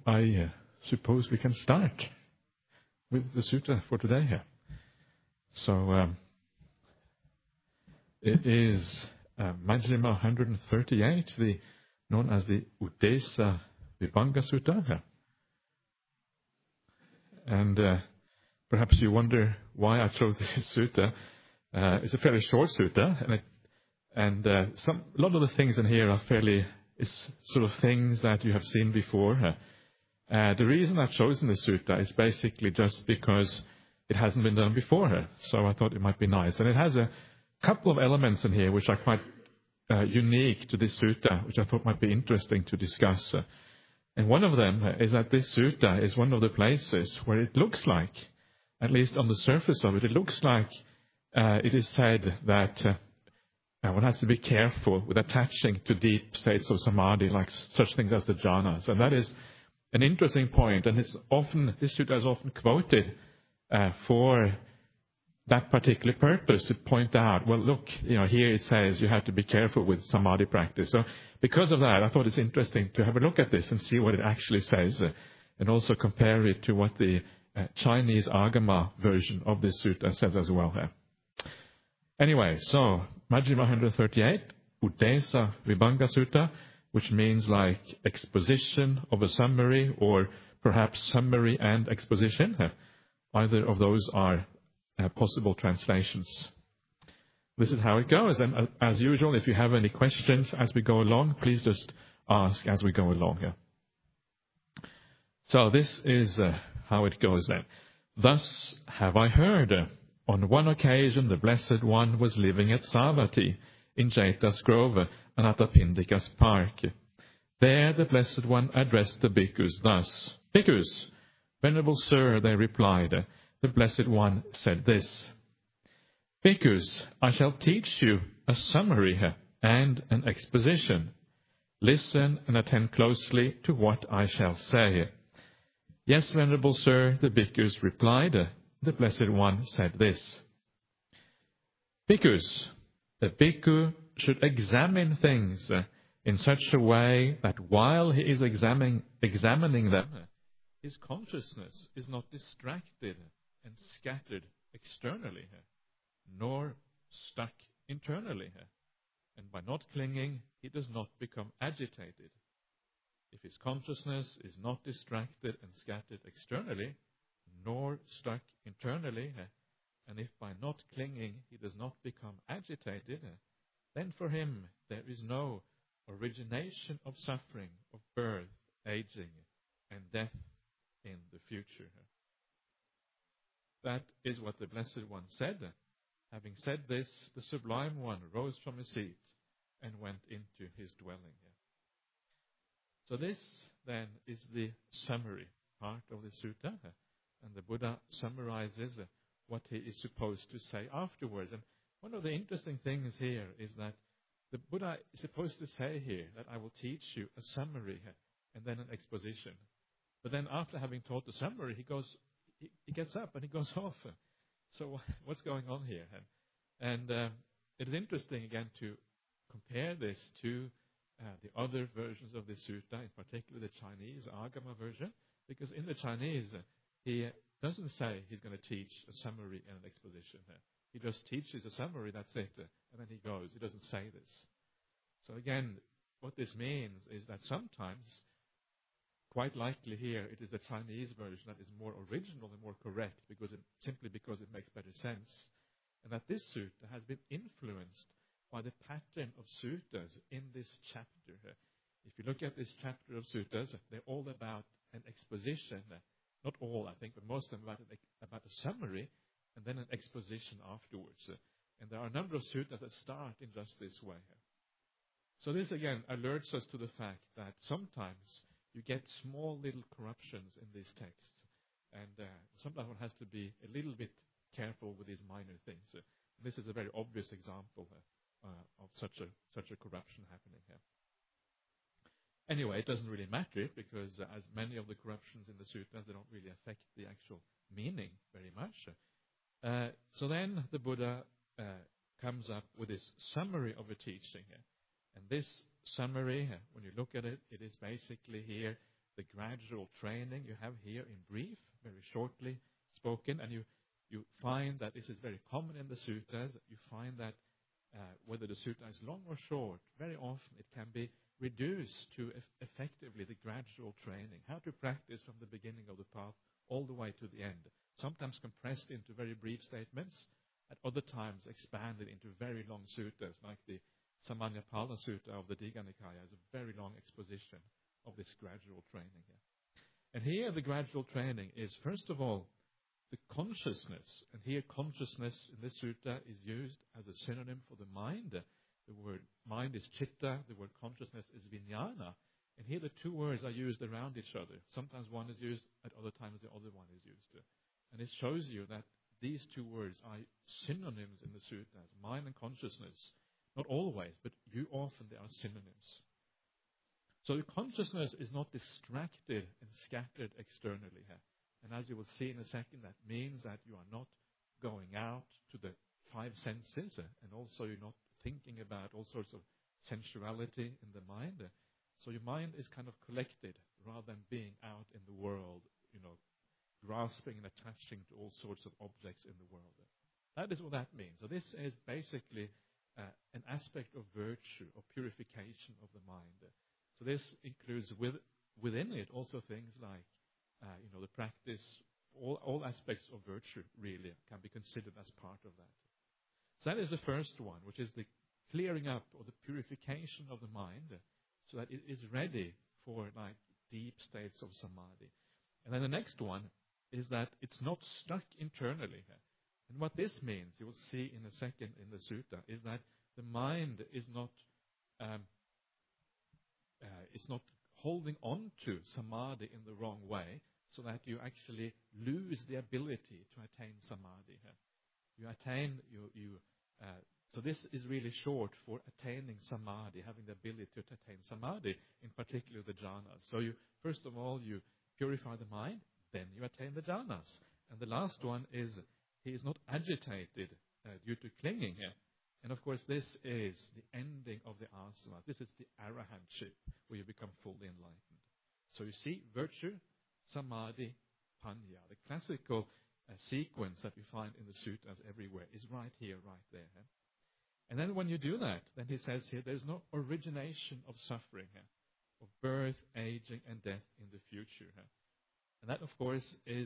I suppose we can start with the sutta for today here. So it is Majjhima 138, known as the Uddesa Vibhanga Sutta here. And perhaps you wonder why I chose this sutta. It's a fairly short sutta, and a lot of the things in here are is sort of things that you have seen before. The reason I've chosen this sutta is basically just because it hasn't been done before. So I thought it might be nice. And it has a couple of elements in here which are quite unique to this sutta, which I thought might be interesting to discuss. And one of them is that this sutta is one of the places where it looks like, at least on the surface of it, it looks like it is said that one has to be careful with attaching to deep states of samadhi, like such things as the jhanas. And that is an interesting point, and this sutta is often quoted for that particular purpose, to point out, well, look, here it says you have to be careful with samadhi practice. So because of that, I thought it's interesting to have a look at this and see what it actually says, and also compare it to what the Chinese Agama version of this sutta says as well here. Anyway, so Majjhima 138, Uddesa Vibhanga Sutta, which means like exposition of a summary, or perhaps summary and exposition. Either of those are possible translations. This is how it goes. And as usual, if you have any questions as we go along, please just ask as we go along here. So this is how it goes then. Thus have I heard. On one occasion, the Blessed One was living at Savatthi in Jeta's Grove, Anathapindika's park. There the Blessed One addressed the bhikkhus thus. Bhikkhus, Venerable Sir, they replied, the Blessed One said this. Bhikkhus, I shall teach you a summary and an exposition. Listen and attend closely to what I shall say. Yes, Venerable Sir, the bhikkhus replied. The Blessed One said this. Bhikkhus, the bhikkhu should examine things in such a way that while he is examining them, his consciousness is not distracted and scattered externally, nor stuck internally. And by not clinging, he does not become agitated. If his consciousness is not distracted and scattered externally, nor stuck internally, and if by not clinging he does not become agitated, then for him there is no origination of suffering, of birth, aging, and death in the future. That is what the Blessed One said. Having said this, the Sublime One rose from his seat and went into his dwelling. So this then is the summary part of the sutta. And the Buddha summarizes what he is supposed to say afterwards. And one of the interesting things here is that the Buddha is supposed to say here that I will teach you a summary and then an exposition. But then after having taught the summary, he gets up and he goes off. So what's going on here? And it is interesting again to compare this to the other versions of the sutta, in particular the Chinese Agama version, because in the Chinese, he doesn't say he's going to teach a summary and an exposition. He just teaches a summary, that's it, and then he goes. He doesn't say this. So again, what this means is that sometimes, quite likely here, it is the Chinese version that is more original and more correct, simply because it makes better sense. And that this sutta has been influenced by the pattern of suttas in this chapter. If you look at this chapter of suttas, they're all about an exposition. Not all, I think, but most of them about a summary and then an exposition afterwards. And there are a number of suttas that start in just this way. So this, again, alerts us to the fact that sometimes you get small little corruptions in these texts. And sometimes one has to be a little bit careful with these minor things. This is a very obvious example of such a corruption happening here. Anyway, it doesn't really matter because as many of the corruptions in the suttas, they don't really affect the actual meaning very much. So then the Buddha comes up with this summary of a teaching. And this summary, when you look at it, it is basically here the gradual training you have here in brief, very shortly spoken, and you find that this is very common in the suttas. You find that whether the sutta is long or short, very often it can be reduced to effectively the gradual training, how to practice from the beginning of the path all the way to the end, sometimes compressed into very brief statements, at other times expanded into very long suttas, like the Samanyapala Sutta of the Digha Nikaya is a very long exposition of this gradual training here. And here the gradual training is, first of all, the consciousness. And here consciousness in this sutta is used as a synonym for the mind. The word mind is chitta, the word consciousness is vijnana. And here the two words are used around each other. Sometimes one is used, at other times the other one is used. And it shows you that these two words are synonyms in the suttas, mind and consciousness. Not always, but often they are synonyms. So the consciousness is not distracted and scattered externally here. And as you will see in a second, that means that you are not going out to the five senses, and also you're not thinking about all sorts of sensuality in the mind. So your mind is kind of collected rather than being out in the world, grasping and attaching to all sorts of objects in the world. That is what that means. So this is basically an aspect of virtue, of purification of the mind. So this includes within it also things like, the practice, all aspects of virtue really can be considered as part of that. So that is the first one, which is the clearing up or the purification of the mind so that it is ready for deep states of samadhi. And then the next one is that it's not stuck internally. And what this means, you will see in a second in the sutta, is that the mind is not holding on to samadhi in the wrong way, so that you actually lose the ability to attain samadhi. So this is really short for attaining samadhi, having the ability to attain samadhi, in particular the jhanas. So first of all, you purify the mind, then you attain the jhanas. And the last one is, he is not agitated due to clinging here. And of course, this is the ending of the asanas. This is the arahantship, where you become fully enlightened. So you see, virtue, samadhi, panya. The classical sequence that we find in the suttas everywhere is right here, right there. And then when you do that, then he says here, there's no origination of suffering here, of birth, aging, and death in the future. And that, of course,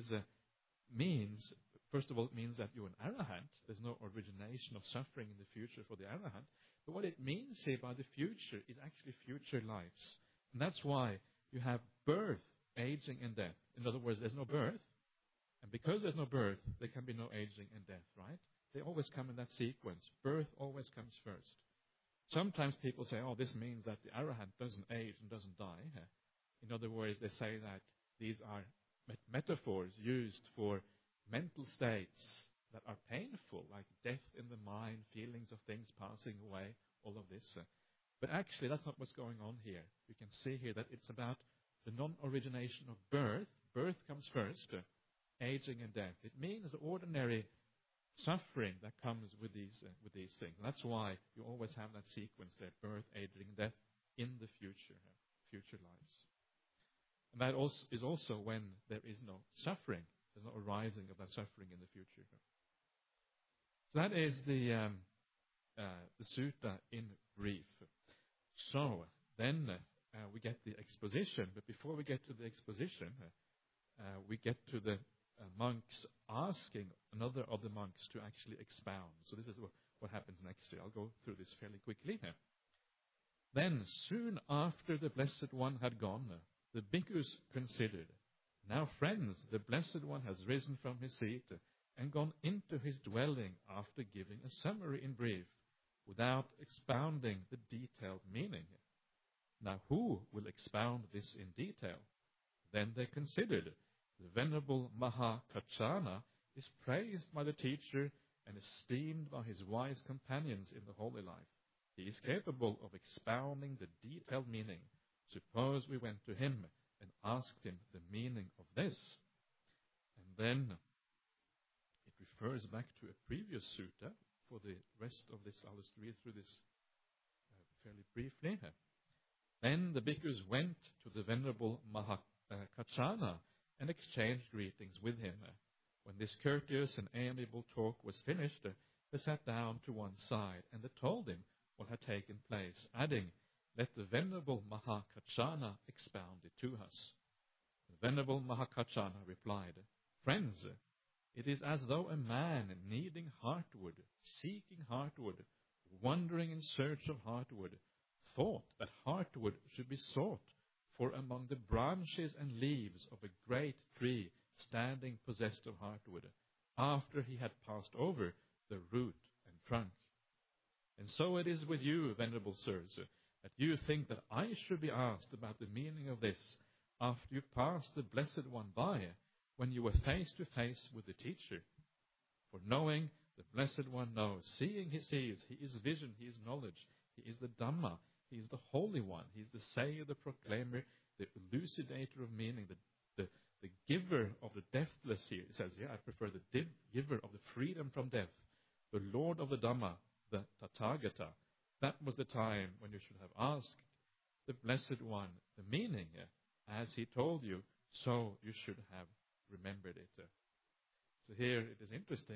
means, first of all, it means that you're an arahant. There's no origination of suffering in the future for the arahant. But what it means here by the future is actually future lives. And that's why you have birth, aging, and death. In other words, there's no birth. And because there's no birth, there can be no aging and death, right? They always come in that sequence. Birth always comes first. Sometimes people say, this means that the arahant doesn't age and doesn't die. In other words, they say that these are metaphors used for mental states that are painful, like death in the mind, feelings of things passing away, all of this. But actually, that's not what's going on here. You can see here that it's about the non-origination of birth. Birth comes first, aging and death. It means the ordinary suffering that comes with these things. And that's why you always have that sequence there, birth, aging, and death in the future lives. And that is also when there is no suffering. There's no arising of that suffering in the future. So that is the sutta in brief. So then we get the exposition. But before we get to the exposition, we get to the monks asking another of the monks to actually expound. So this is what happens next here. I'll go through this fairly quickly here. Then, soon after the Blessed One had gone, the bhikkhus considered, now friends, the Blessed One has risen from his seat and gone into his dwelling after giving a summary in brief, without expounding the detailed meaning. Now who will expound this in detail? Then they considered, the Venerable Mahakachana is praised by the teacher and esteemed by his wise companions in the holy life. He is capable of expounding the detailed meaning. Suppose we went to him and asked him the meaning of this. And then it refers back to a previous sutta. For the rest of this, I'll just read through this fairly briefly. Then the bhikkhus went to the Venerable Mahakachana and exchanged greetings with him. When this courteous and amiable talk was finished, they sat down to one side and they told him what had taken place, adding, "Let the Venerable Mahakachana expound it to us." The Venerable Mahakachana replied, "Friends, it is as though a man needing heartwood, seeking heartwood, wandering in search of heartwood, thought that heartwood should be sought for among the branches and leaves of a great tree standing possessed of heartwood, after he had passed over the root and trunk. And so it is with you, venerable sirs, that you think that I should be asked about the meaning of this after you passed the Blessed One by, when you were face to face with the teacher. For knowing, the Blessed One knows. Seeing, he sees. He is vision. He is knowledge. He is the Dhamma. He is the Holy One. He is the Sayer, the Proclaimer, the elucidator of meaning, the giver of the deathless here. It says, I prefer the giver of the freedom from death, the Lord of the Dhamma, the Tathagata. That was the time when you should have asked the Blessed One the meaning. As he told you, so you should have remembered it. So here it is interesting.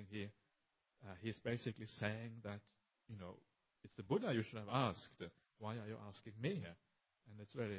He's basically saying that, it's the Buddha you should have asked. Why are you asking me? And it's a very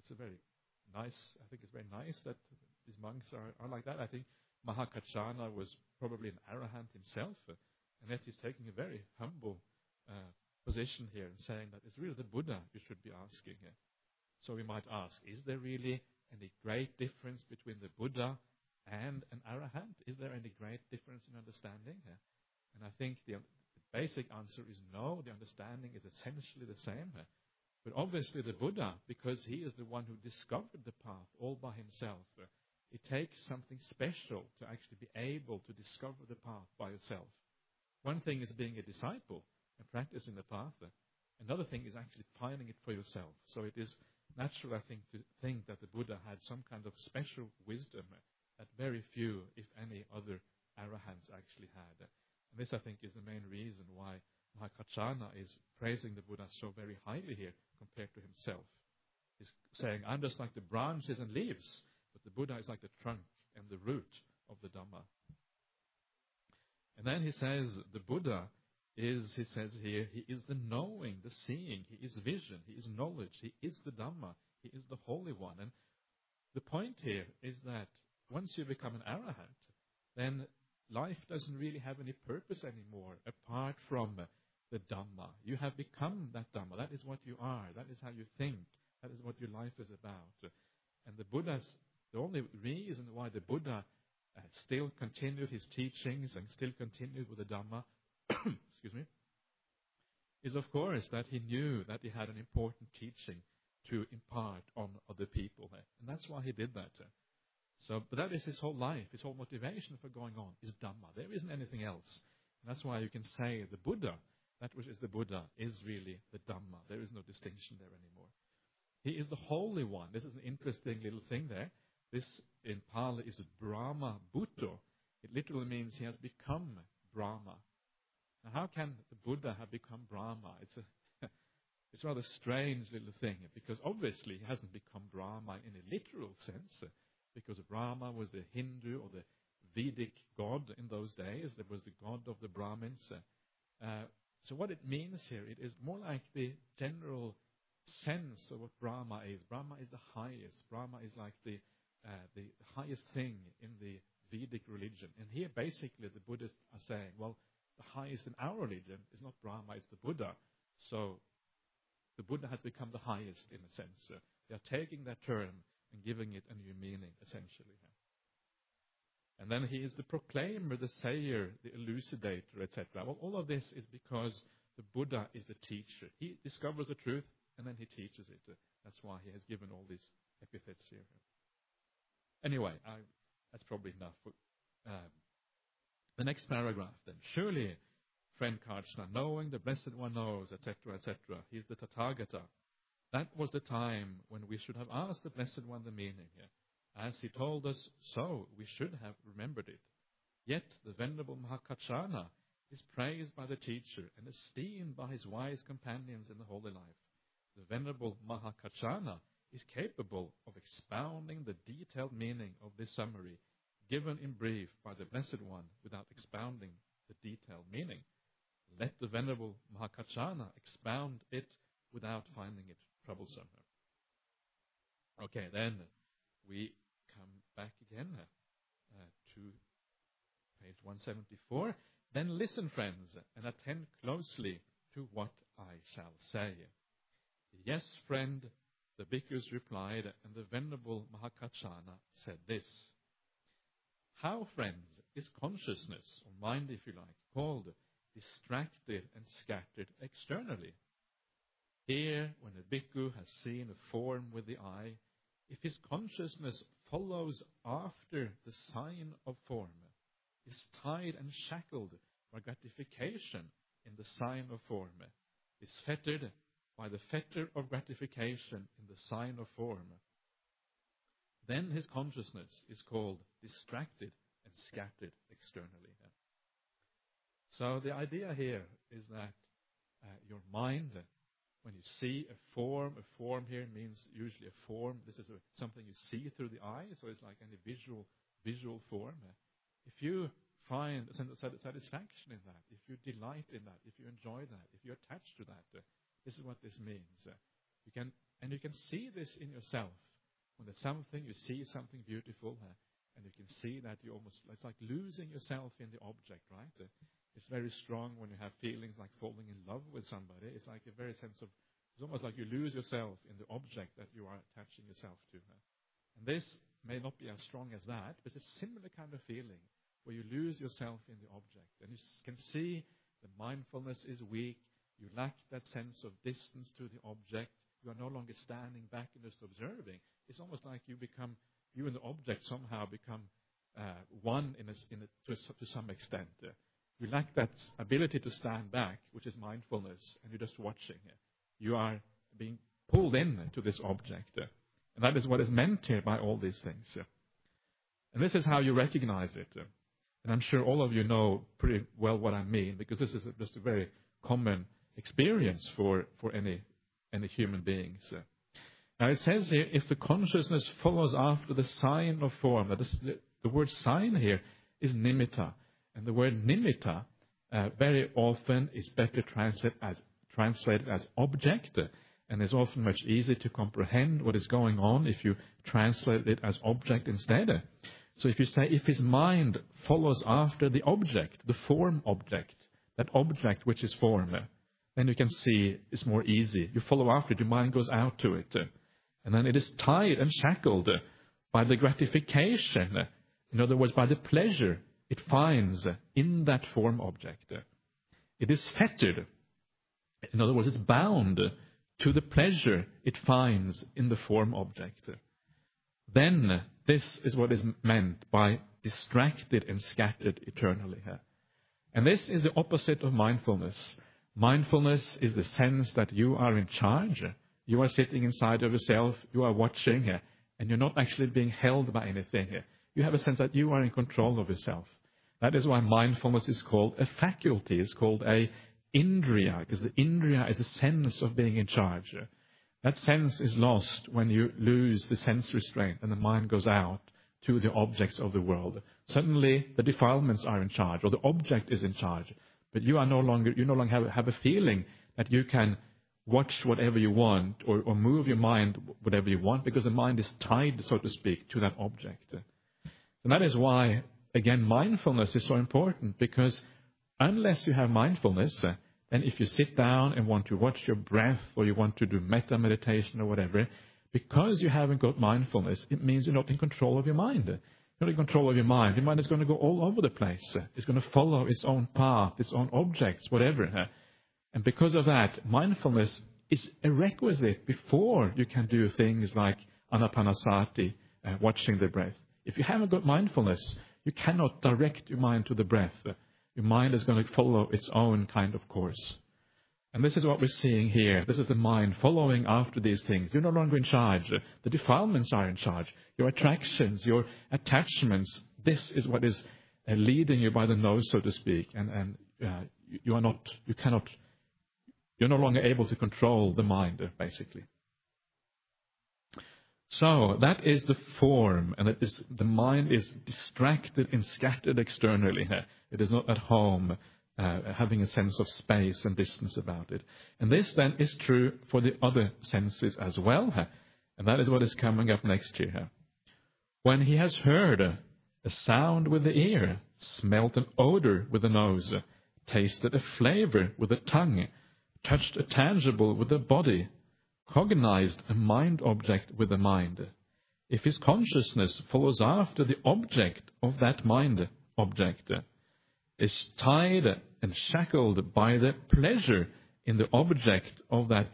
nice, I think it's very nice that these monks are like that. I think Mahakachana was probably an arahant himself, and yet he's taking a very humble position here and saying that it's really the Buddha you should be asking. So we might ask, is there really any great difference between the Buddha and an arahant? Is there any great difference in understanding? And I think the basic answer is no. The understanding is essentially the same. But obviously the Buddha, because he is the one who discovered the path all by himself, it takes something special to actually be able to discover the path by yourself. One thing is being a disciple and practicing the path. Another thing is actually finding it for yourself. So it is natural, I think, to think that the Buddha had some kind of special wisdom that very few, if any, other arahants actually had. And this, I think, is the main reason why Mahakachana is praising the Buddha so very highly here compared to himself. He's saying, I'm just like the branches and leaves, but the Buddha is like the trunk and the root of the Dhamma. And then he says, the Buddha is, he says here, he is the knowing, the seeing, he is vision, he is knowledge, he is the Dhamma, he is the Holy One. And the point here is that once you become an arahant, then life doesn't really have any purpose anymore apart from the Dhamma. You have become that Dhamma. That is what you are. That is how you think. That is what your life is about. And the only reason why the Buddha still continued his teachings and still continued with the Dhamma, excuse me, is of course that he knew that he had an important teaching to impart on other people. And that's why he did that. But that is his whole life, his whole motivation for going on is Dhamma. There isn't anything else. And that's why you can say the Buddha, that which is the Buddha, is really the Dhamma. There is no distinction there anymore. He is the Holy One. This is an interesting little thing there. This in Pali is Brahma Bhutto. It literally means he has become Brahma. Now how can the Buddha have become Brahma? It's a rather strange little thing, because obviously he hasn't become Brahma in a literal sense, because Brahma was the Hindu or the Vedic god in those days. There was the god of the Brahmins. So what it means here, it is more like the general sense of what Brahma is. Brahma is the highest. Brahma is like the highest thing in the Vedic religion. And here basically the Buddhists are saying, well, the highest in our religion is not Brahma, it's the Buddha. So the Buddha has become the highest in a sense. They are taking that term and giving it a new meaning, essentially. And then he is the proclaimer, the sayer, the elucidator, etc. Well, all of this is because the Buddha is the teacher. He discovers the truth and then he teaches it. That's why he has given all these epithets here. Anyway, that's probably enough. The next paragraph then. Surely, friend Karchna, knowing the Blessed One knows, etc., etc. He is the Tathagata. That was the time when we should have asked the Blessed One the meaning. As he told us, so we should have remembered it. Yet the Venerable Mahakachana is praised by the teacher and esteemed by his wise companions in the holy life. The Venerable Mahakachana is capable of expounding the detailed meaning of this summary given in brief by the Blessed One without expounding the detailed meaning. Let the Venerable Mahakachana expound it without finding it troublesome. Okay, then we come back again to page 174. Then listen, friends, and attend closely to what I shall say. Yes, friend, the bhikkhus replied, and the Venerable Mahakachana said this. How, friends, is consciousness, or mind if you like, called distracted and scattered externally? Here, when a bhikkhu has seen a form with the eye, if his consciousness follows after the sign of form, is tied and shackled by gratification in the sign of form, is fettered by the fetter of gratification in the sign of form, then his consciousness is called distracted and scattered externally. So the idea here is that your mind, when you see a form here means usually a form. This is something you see through the eye, so it's like any visual form. If you find satisfaction in that, if you delight in that, if you enjoy that, if you're attached to that, this is what this means. You can see this in yourself. When there's something, you see something beautiful, and you can see that it's like losing yourself in the object, right? It's very strong when you have feelings like falling in love with somebody. It's like a very sense of, it's almost like you lose yourself in the object that you are attaching yourself to. And this may not be as strong as that, but it's a similar kind of feeling where you lose yourself in the object. And you can see the mindfulness is weak. You lack that sense of distance to the object. You are no longer standing back and just observing. It's almost like you and the object somehow become one to some extent. You lack that ability to stand back, which is mindfulness, and you're just watching. You are being pulled in to this object. And that is what is meant here by all these things. And this is how you recognize it. And I'm sure all of you know pretty well what I mean, because this is just a very common experience for any human beings. Now it says here, if the consciousness follows after the sign of form, the word sign here is nimitta. And the word nimitta very often is better translated as object, and is often much easier to comprehend what is going on if you translate it as object instead. So if you say, if his mind follows after the object, the form object, that object which is form, then you can see it's more easy. You follow after it, your mind goes out to it. And then it is tied and shackled by the gratification, in other words, by the pleasure it finds in that form object. It is fettered. In other words, it's bound to the pleasure it finds in the form object. Then this is what is meant by distracted and scattered eternally. And this is the opposite of mindfulness. Mindfulness is the sense that you are in charge. You are sitting inside of yourself, you are watching, and you're not actually being held by anything. You have a sense that you are in control of yourself. That is why mindfulness is called a faculty. It's called a indriya, because the indriya is a sense of being in charge. That sense is lost when you lose the sense restraint and the mind goes out to the objects of the world. Suddenly, the defilements are in charge, or the object is in charge. But you no longer have a feeling that you can watch whatever you want or move your mind whatever you want, because the mind is tied, so to speak, to that object. And that is why, again, mindfulness is so important, because unless you have mindfulness, then if you sit down and want to watch your breath, or you want to do metta meditation or whatever, because you haven't got mindfulness, it means you're not in control of your mind. You're not in control of your mind. Your mind is going to go all over the place. It's going to follow its own path, its own objects, whatever. And because of that, mindfulness is a requisite before you can do things like anapanasati, watching the breath. If you haven't got mindfulness, you cannot direct your mind to the breath. Your mind is going to follow its own kind of course. And this is what we're seeing here. This is the mind following after these things. You're no longer in charge. The defilements are in charge. Your attractions, your attachments, this is what is leading you by the nose, so to speak. And you're no longer able to control the mind, basically. So that is the form, and the mind is distracted and scattered externally. It is not at home, having a sense of space and distance about it. And this then is true for the other senses as well. And that is what is coming up next here. When he has heard a sound with the ear, smelt an odor with the nose, tasted a flavor with the tongue, touched a tangible with the body, cognized a mind object with the mind. If his consciousness follows after the object of that mind object, is tied and shackled by the pleasure in the object of that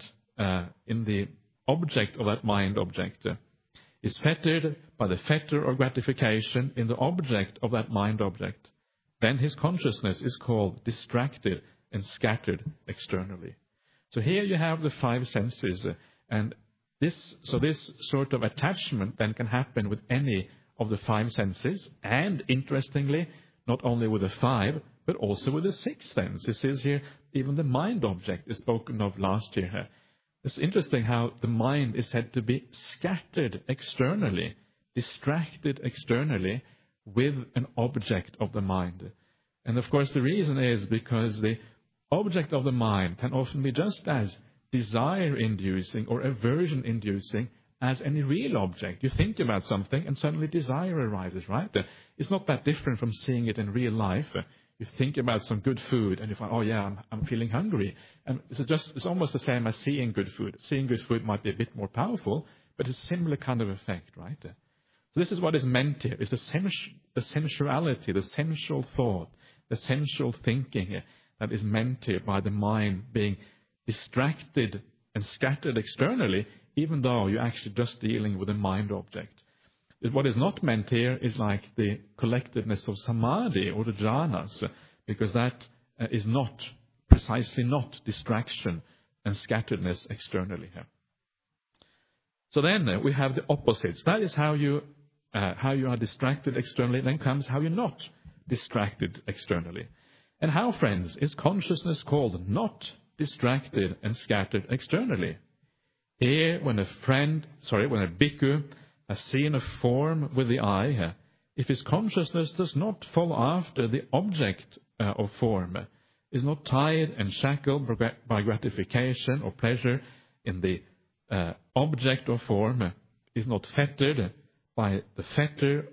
mind object, is fettered by the fetter or gratification in the object of that mind object, then his consciousness is called distracted and scattered externally. So here you have the five senses, and this sort of attachment then can happen with any of the five senses, and interestingly, not only with the five, but also with the sixth sense. It says here, even the mind object is spoken of last year. It's interesting how the mind is said to be scattered externally, distracted externally with an object of the mind. And of course the reason is because the object of the mind can often be just as desire-inducing or aversion-inducing as any real object. You think about something and suddenly desire arises, right? It's not that different from seeing it in real life. You think about some good food and you find, oh yeah, I'm feeling hungry. And it's almost the same as seeing good food. Seeing good food might be a bit more powerful, but it's a similar kind of effect, right? So this is what is meant here. It's the sensuality, the sensual thought, the sensual thinking here that is meant here by the mind being distracted and scattered externally, even though you're actually just dealing with a mind object. What is not meant here is like the collectedness of samadhi or the jhanas, because that is precisely not distraction and scatteredness externally here. So then we have the opposites. That is how you are distracted externally. Then comes how you're not distracted externally. And how, friends, is consciousness called not distracted and scattered externally? Here, when a bhikkhu has seen a form with the eye, if his consciousness does not follow after the object of form, is not tied and shackled by gratification or pleasure in the object of form, is not fettered by the fetter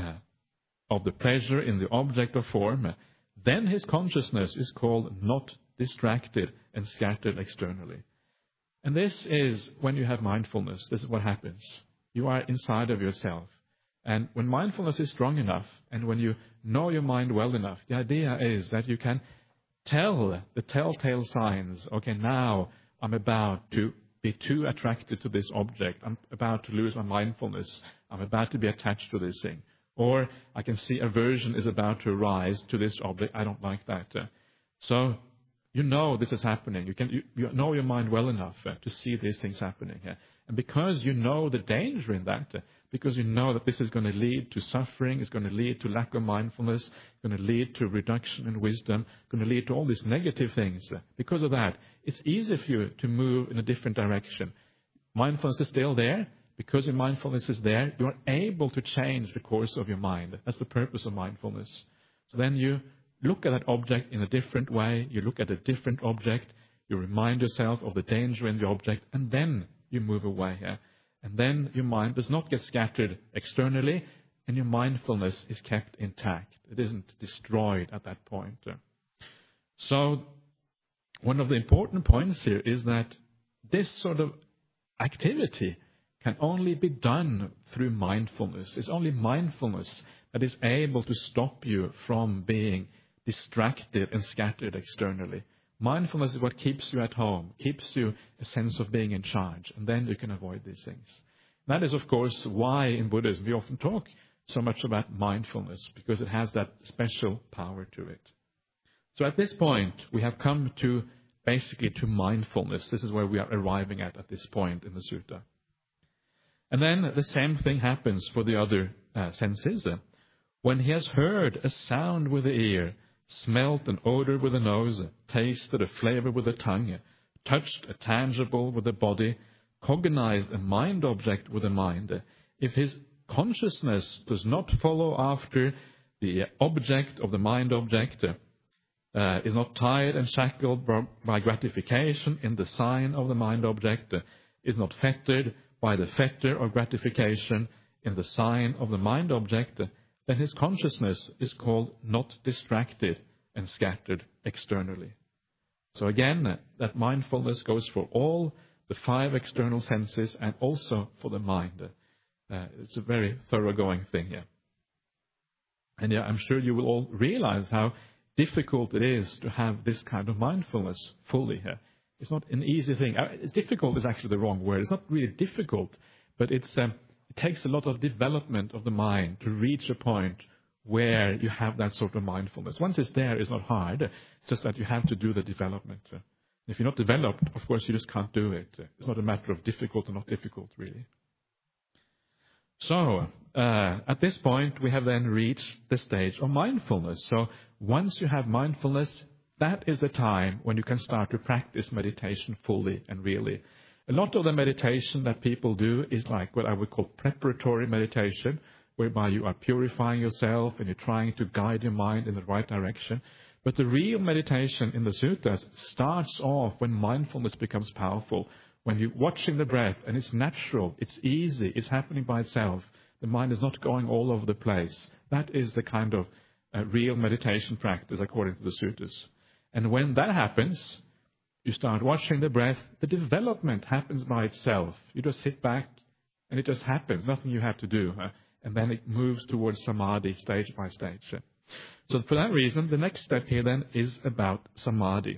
of the pleasure in the object of form, then his consciousness is called not distracted and scattered externally. And this is when you have mindfulness. This is what happens. You are inside of yourself. And when mindfulness is strong enough, and when you know your mind well enough, the idea is that you can tell the telltale signs. Okay, now I'm about to be too attracted to this object. I'm about to lose my mindfulness. I'm about to be attached to this thing. Or I can see aversion is about to arise to this object. I don't like that. So you know this is happening. You know your mind well enough to see these things happening. And because you know the danger in that, because you know that this is going to lead to suffering, it's going to lead to lack of mindfulness, it's going to lead to reduction in wisdom, it's going to lead to all these negative things. Because of that, it's easy for you to move in a different direction. Mindfulness is still there. Because your mindfulness is there, you are able to change the course of your mind. That's the purpose of mindfulness. So then you look at that object in a different way. You look at a different object. You remind yourself of the danger in the object, and then you move away. And then your mind does not get scattered externally, and your mindfulness is kept intact. It isn't destroyed at that point. So one of the important points here is that this sort of activity can only be done through mindfulness. It's only mindfulness that is able to stop you from being distracted and scattered externally. Mindfulness is what keeps you at home, keeps you a sense of being in charge, and then you can avoid these things. That is, of course, why in Buddhism we often talk so much about mindfulness, because it has that special power to it. So at this point, we have come to basically to mindfulness. This is where we are arriving at this point in the sutta. And then the same thing happens for the other senses. When he has heard a sound with the ear, smelt an odor with the nose, tasted a flavor with the tongue, touched a tangible with the body, cognize a mind object with a mind, if his consciousness does not follow after the object of the mind object, is not tied and shackled by gratification in the sign of the mind object, is not fettered by the fetter of gratification in the sign of the mind object, then his consciousness is called not distracted and scattered externally. So again, that mindfulness goes for all the 5 external senses and also for the mind. It's a very thoroughgoing thing here. And I'm sure you will all realize how difficult it is to have this kind of mindfulness fully here. It's not an easy thing. Difficult is actually the wrong word. It's not really difficult, but it takes a lot of development of the mind to reach a point where you have that sort of mindfulness. Once it's there, it's not hard. It's just that you have to do the development. If you're not developed, of course, you just can't do it. It's not a matter of difficult or not difficult, really. So, at this point, we have then reached the stage of mindfulness. So, once you have mindfulness, that is the time when you can start to practice meditation fully and really. A lot of the meditation that people do is like what I would call preparatory meditation, whereby you are purifying yourself and you're trying to guide your mind in the right direction. But the real meditation in the suttas starts off when mindfulness becomes powerful, when you're watching the breath and it's natural, it's easy, it's happening by itself. The mind is not going all over the place. That is the kind of real meditation practice according to the suttas. And when that happens, you start watching the breath, the development happens by itself. You just sit back and it just happens, nothing you have to do. And then it moves towards samadhi stage by stage. So for that reason, the next step here then is about samadhi.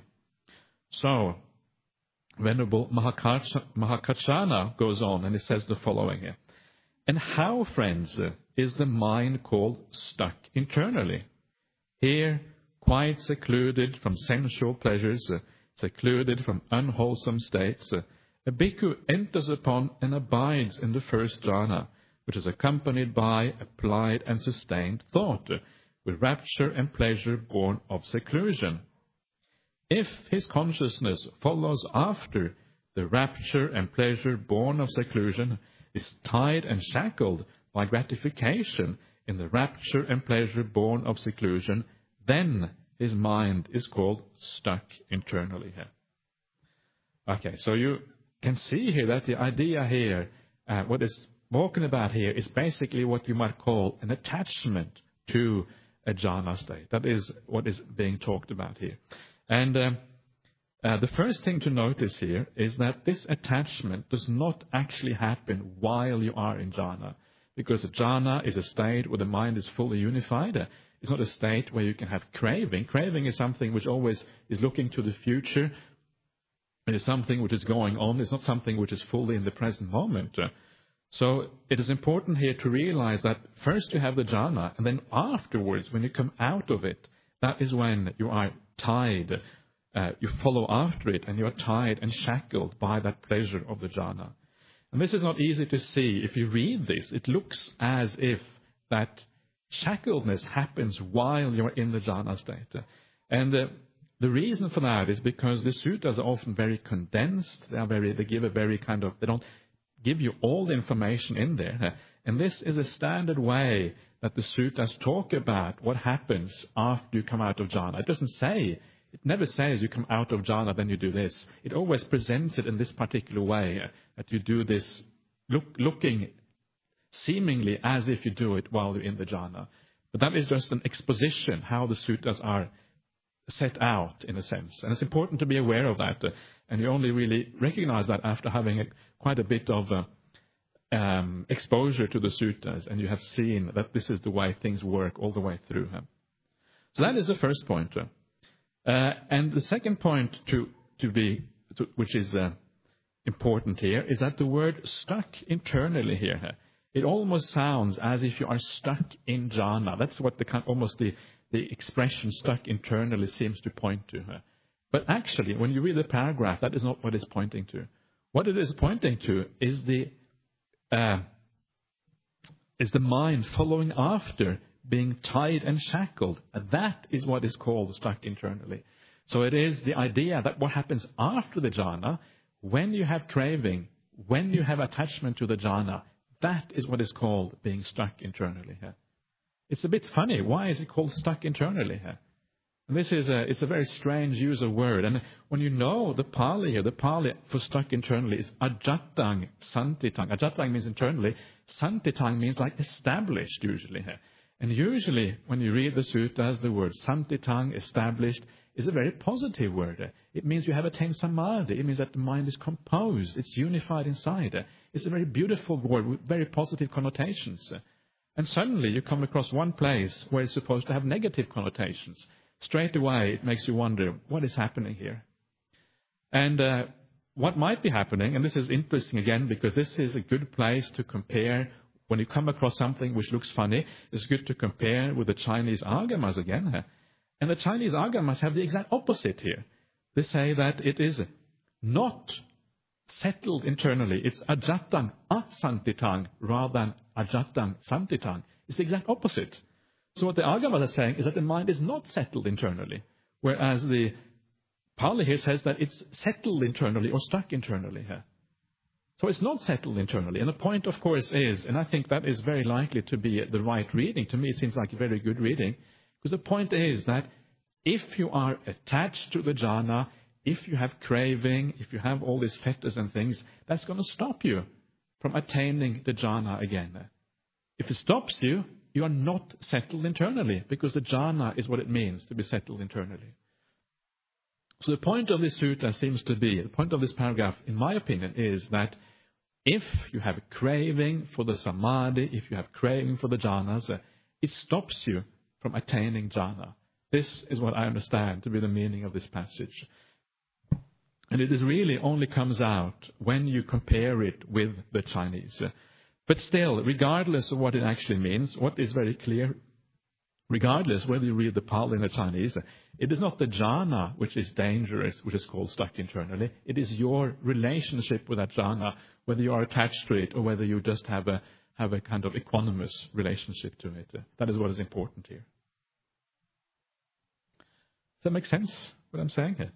So, Venerable Mahakachana goes on and it says the following here. And how, friends, is the mind called stuck internally? Here, quite secluded from sensual pleasures, secluded from unwholesome states, a bhikkhu enters upon and abides in the first jhana, which is accompanied by applied and sustained thought, with rapture and pleasure born of seclusion. If his consciousness follows after the rapture and pleasure born of seclusion, is tied and shackled by gratification in the rapture and pleasure born of seclusion, then his mind is called stuck internally here. Okay, so you can see here that the idea here, what is spoken about here, is basically what you might call an attachment to a jhana state. That is what is being talked about here. And the first thing to notice here is that this attachment does not actually happen while you are in jhana, because a jhana is a state where the mind is fully unified. It's not a state where you can have craving. Craving is something which always is looking to the future. It is something which is going on. It's not something which is fully in the present moment. So it is important here to realize that first you have the jhana, and then afterwards, when you come out of it, that is when you are tied. You follow after it, and you are tied and shackled by that pleasure of the jhana. And this is not easy to see. If you read this, it looks as if that shackledness happens while you are in the jhana state. And the reason for that is because the suttas are often very condensed. They give a very kind of, they don't give you all the information in there. And this is a standard way that the suttas talk about what happens after you come out of jhana. It never says you come out of jhana, then you do this. It always presents it in this particular way, that you do this looking seemingly as if you do it while you're in the jhana. But that is just an exposition, how the suttas are set out, in a sense. And it's important to be aware of that. And you only really recognize that after having quite a bit of exposure to the suttas, and you have seen that this is the way things work all the way through. So that is the first point. And the second point which is important here, is that the word stuck internally here, it almost sounds as if you are stuck in jhana. That's what the expression stuck internally seems to point to. But actually, when you read the paragraph, that is not what it's pointing to. What it is pointing to is the mind following after, being tied and shackled. That is what is called stuck internally. So it is the idea that what happens after the jhana, when you have craving, when you have attachment to the jhana, that is what is called being stuck internally here. It's a bit funny. Why is it called stuck internally here? And this is it's a very strange use of word. And when you know the Pali here, the Pali for stuck internally is ajatang santitang. Ajatang means internally. Santitang means like established usually here. And usually when you read the suttas, the word santitang, established, is a very positive word. It means you have attained samadhi. It means that the mind is composed. It's unified inside. It's a very beautiful word with very positive connotations. And suddenly you come across one place where it's supposed to have negative connotations. Straight away it makes you wonder, what is happening here? And what might be happening, and this is interesting again because this is a good place to compare. When you come across something which looks funny, it's good to compare with the Chinese agamas again. And the Chinese agamas have the exact opposite here. They say that it is not settled internally. It's ajatang asantitang rather than ajatang santitang. It's the exact opposite. So what the agamas are saying is that the mind is not settled internally, whereas the Pali here says that it's settled internally or stuck internally here. So it's not settled internally. And the point, of course, is, and I think that is very likely to be the right reading. To me, it seems like a very good reading. Because the point is that if you are attached to the jhana, if you have craving, if you have all these fetters and things, that's going to stop you from attaining the jhana again. If it stops you, you are not settled internally, because the jhana is what it means to be settled internally. So the point of this sutta seems to be, the point of this paragraph, in my opinion, is that if you have a craving for the samadhi, if you have craving for the jhanas, it stops you from attaining jhana. This is what I understand to be the meaning of this passage. And it is really only comes out when you compare it with the Chinese. But still, regardless of what it actually means, what is very clear, regardless whether you read the Pali and the Chinese, it is not the jhana which is dangerous, which is called stuck internally. It is your relationship with that jhana, whether you are attached to it or whether you just have a kind of equanimous relationship to it. That is what is important here. Does that make sense, what I'm saying here?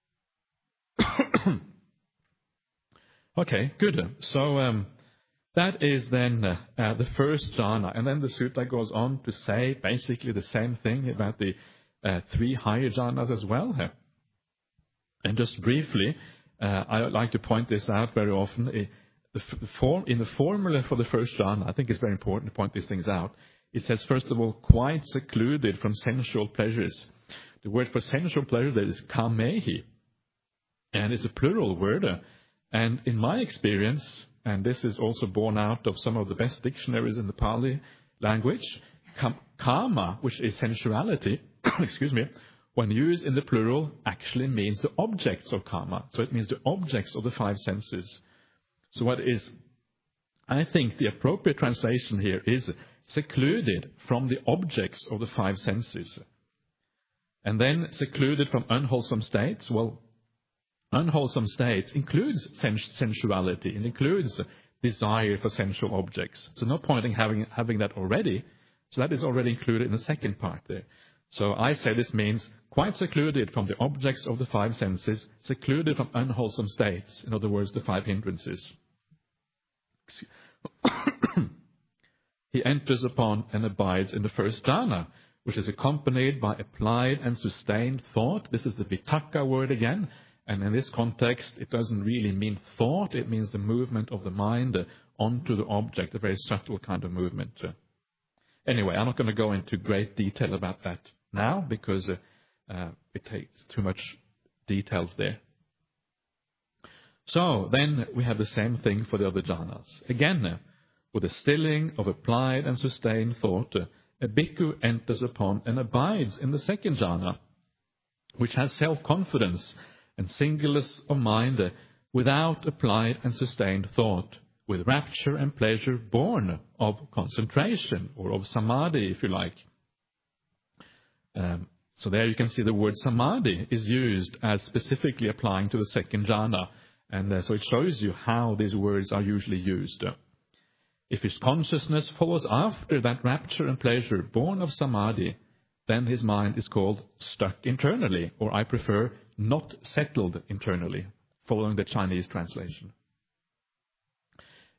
Okay, good. So that is then the first jhana. And then the sutta goes on to say basically the same thing about the three higher jhanas as well. And just briefly, I like to point this out very often. In the formula for the first jhana, I think it's very important to point these things out. It says, first of all, quite secluded from sensual pleasures. The word for sensual pleasures there is kamehi. And it's a plural word. And in my experience, and this is also borne out of some of the best dictionaries in the Pali language, kama, which is sensuality, excuse me, when used in the plural, actually means the objects of kama. So it means the objects of the five senses. So what is, I think the appropriate translation here is secluded from the objects of the five senses. And then secluded from unwholesome states. Well, unwholesome states includes sensuality. It includes desire for sensual objects. So no point in having that already. So that is already included in the second part there. So I say this means quite secluded from the objects of the five senses, secluded from unwholesome states. In other words, the five hindrances. He enters upon and abides in the first jhana, which is accompanied by applied and sustained thought. This is the vitakka word again. And in this context, it doesn't really mean thought. It means the movement of the mind onto the object, a very subtle kind of movement. Anyway, I'm not going to go into great detail about that now because it takes too much details there. So then we have the same thing for the other jhanas. Again, with the stilling of applied and sustained thought, a bhikkhu enters upon and abides in the second jhana, which has self-confidence and singleness of mind without applied and sustained thought, with rapture and pleasure born of concentration, or of samadhi, if you like. So there you can see the word samadhi is used as specifically applying to the second jhana, and so it shows you how these words are usually used. If his consciousness follows after that rapture and pleasure born of samadhi, then his mind is called stuck internally, or I prefer not settled internally, following the Chinese translation.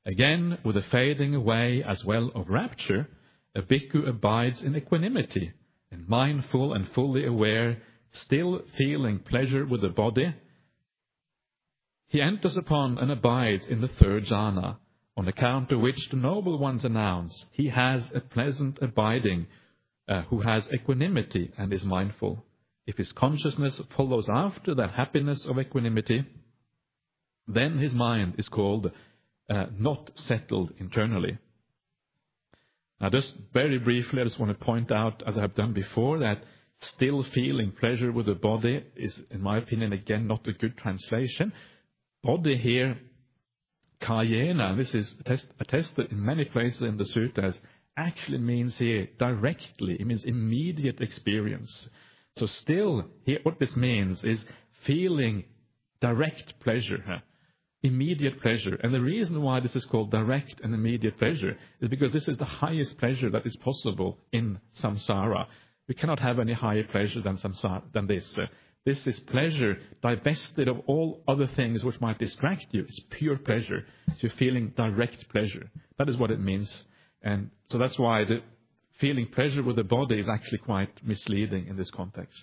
Again, with the fading away as well of rapture, a bhikkhu abides in equanimity, and mindful and fully aware, still feeling pleasure with the body. He enters upon and abides in the third jhana, on account of which the noble ones announce he has a pleasant abiding, who has equanimity and is mindful. If his consciousness follows after that happiness of equanimity, then his mind is called not settled internally. Now, just very briefly, I just want to point out, as I have done before, that still feeling pleasure with the body is, in my opinion, again, not a good translation. Body here, kayena, this is attested in many places in the sutras, actually means here directly. It means immediate experience. So still, here, what this means is feeling direct pleasure, immediate pleasure. And the reason why this is called direct and immediate pleasure is because this is the highest pleasure that is possible in samsara. We cannot have any higher pleasure than this. This is pleasure divested of all other things which might distract you. It's pure pleasure. So you're feeling direct pleasure. That is what it means. And so that's why the feeling pleasure with the body is actually quite misleading in this context.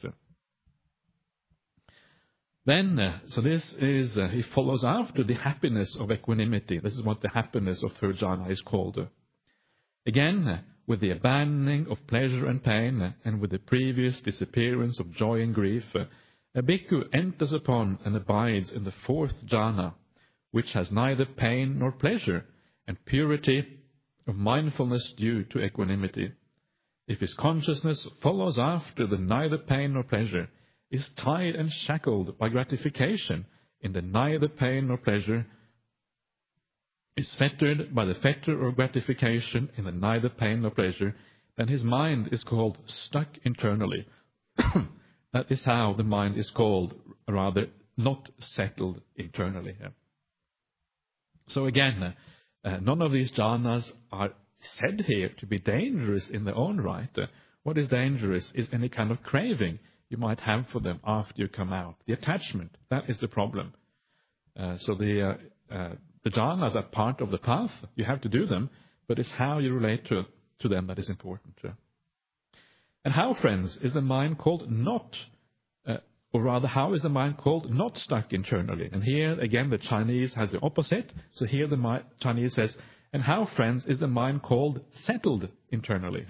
Then, so this is, he follows after the happiness of equanimity. This is what the happiness of third jhana is called. Again, with the abandoning of pleasure and pain, and with the previous disappearance of joy and grief, a bhikkhu enters upon and abides in the fourth jhana, which has neither pain nor pleasure, and purity of mindfulness due to equanimity. If his consciousness follows after the neither pain nor pleasure, is tied and shackled by gratification in the neither pain nor pleasure, is fettered by the fetter of gratification in the neither pain nor pleasure, then his mind is called stuck internally. That is how the mind is called, rather, not settled internally. So again, none of these jhanas are said here to be dangerous in their own right. What is dangerous is any kind of craving you might have for them after you come out. The attachment, that is the problem. So the jhanas are part of the path. You have to do them, but it's how you relate to them that is important. And how, friends, is the mind called not, or rather, how is the mind called not stuck internally? And here, again, the Chinese has the opposite. So here the Chinese says, and how, friends, is the mind called settled internally?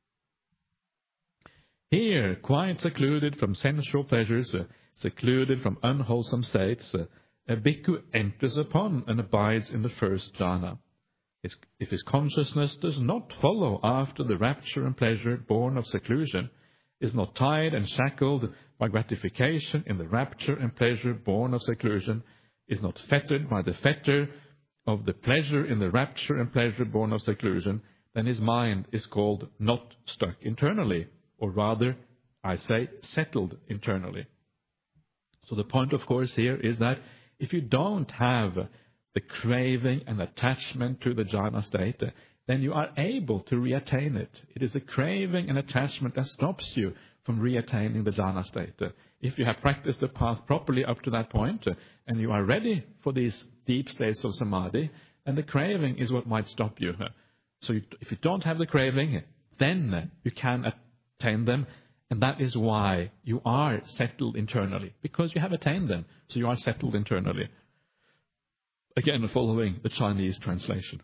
Here, quite secluded from sensual pleasures, secluded from unwholesome states, a bhikkhu enters upon and abides in the first jhana. If his consciousness does not follow after the rapture and pleasure born of seclusion, is not tied and shackled by gratification in the rapture and pleasure born of seclusion, is not fettered by the fetter of the pleasure in the rapture and pleasure born of seclusion, then his mind is called not stuck internally, or rather, I say, settled internally. So the point, of course, here is that if you don't have the craving and attachment to the jhana state, then you are able to reattain it. It is the craving and attachment that stops you from reattaining the jhana state. If you have practiced the path properly up to that point, and you are ready for these deep states of samadhi, then the craving is what might stop you. So if you don't have the craving, then you can attain them, and that is why you are settled internally, because you have attained them, so you are settled internally. Again, following the Chinese translation.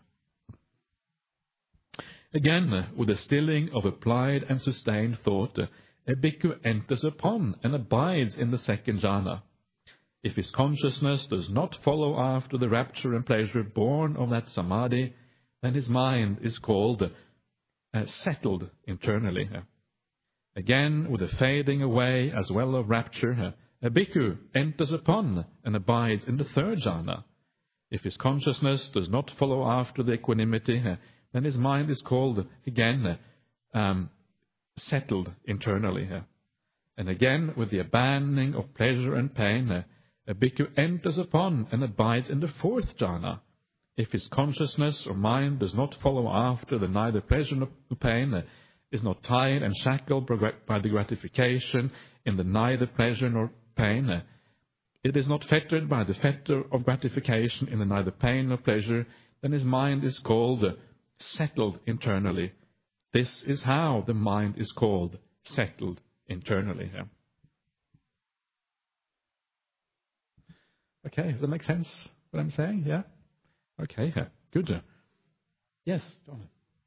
Again, with the stilling of applied and sustained thought, a bhikkhu enters upon and abides in the second jhana. If his consciousness does not follow after the rapture and pleasure born of that samadhi, then his mind is called settled internally. Again, with the fading away as well of rapture, a bhikkhu enters upon and abides in the third jhana. If his consciousness does not follow after the equanimity, then his mind is called, again, settled internally. And again, with the abandoning of pleasure and pain, a bhikkhu enters upon and abides in the fourth jhana. If his consciousness or mind does not follow after the neither pleasure nor pain, is not tied and shackled by the gratification in the neither pleasure nor pain, it is not fettered by the fetter of gratification in the neither pain nor pleasure, then his mind is called settled internally. This is how the mind is called settled internally. Yeah. Okay, does that make sense what I'm saying? Yeah? Okay, yeah. Good. Yes, John.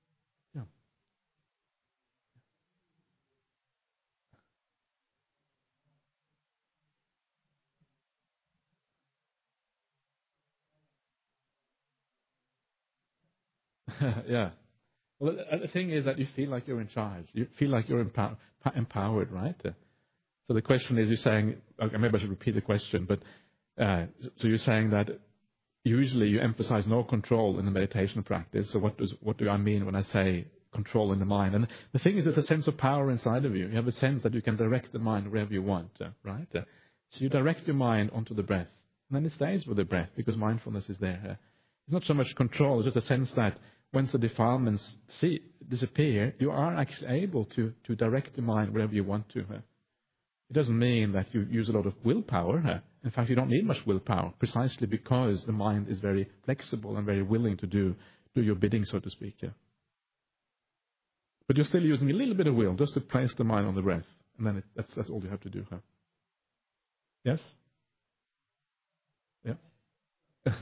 Yeah. Yeah. Well, the thing is that you feel like you're in charge. You feel like you're empowered, right? So the question is, you're saying, okay, maybe I should repeat the question, but so you're saying that usually you emphasize no control in the meditation practice. So what do I mean when I say control in the mind? And the thing is, there's a sense of power inside of you. You have a sense that you can direct the mind wherever you want, right? So you direct your mind onto the breath, and then it stays with the breath because mindfulness is there. It's not so much control, it's just a sense that once the defilements disappear, you are actually able to direct the mind wherever you want to. It doesn't mean that you use a lot of willpower. In fact, you don't need much willpower, precisely because the mind is very flexible and very willing to do your bidding, so to speak. But you're still using a little bit of will just to place the mind on the breath, and then that's all you have to do. Yes? Yeah?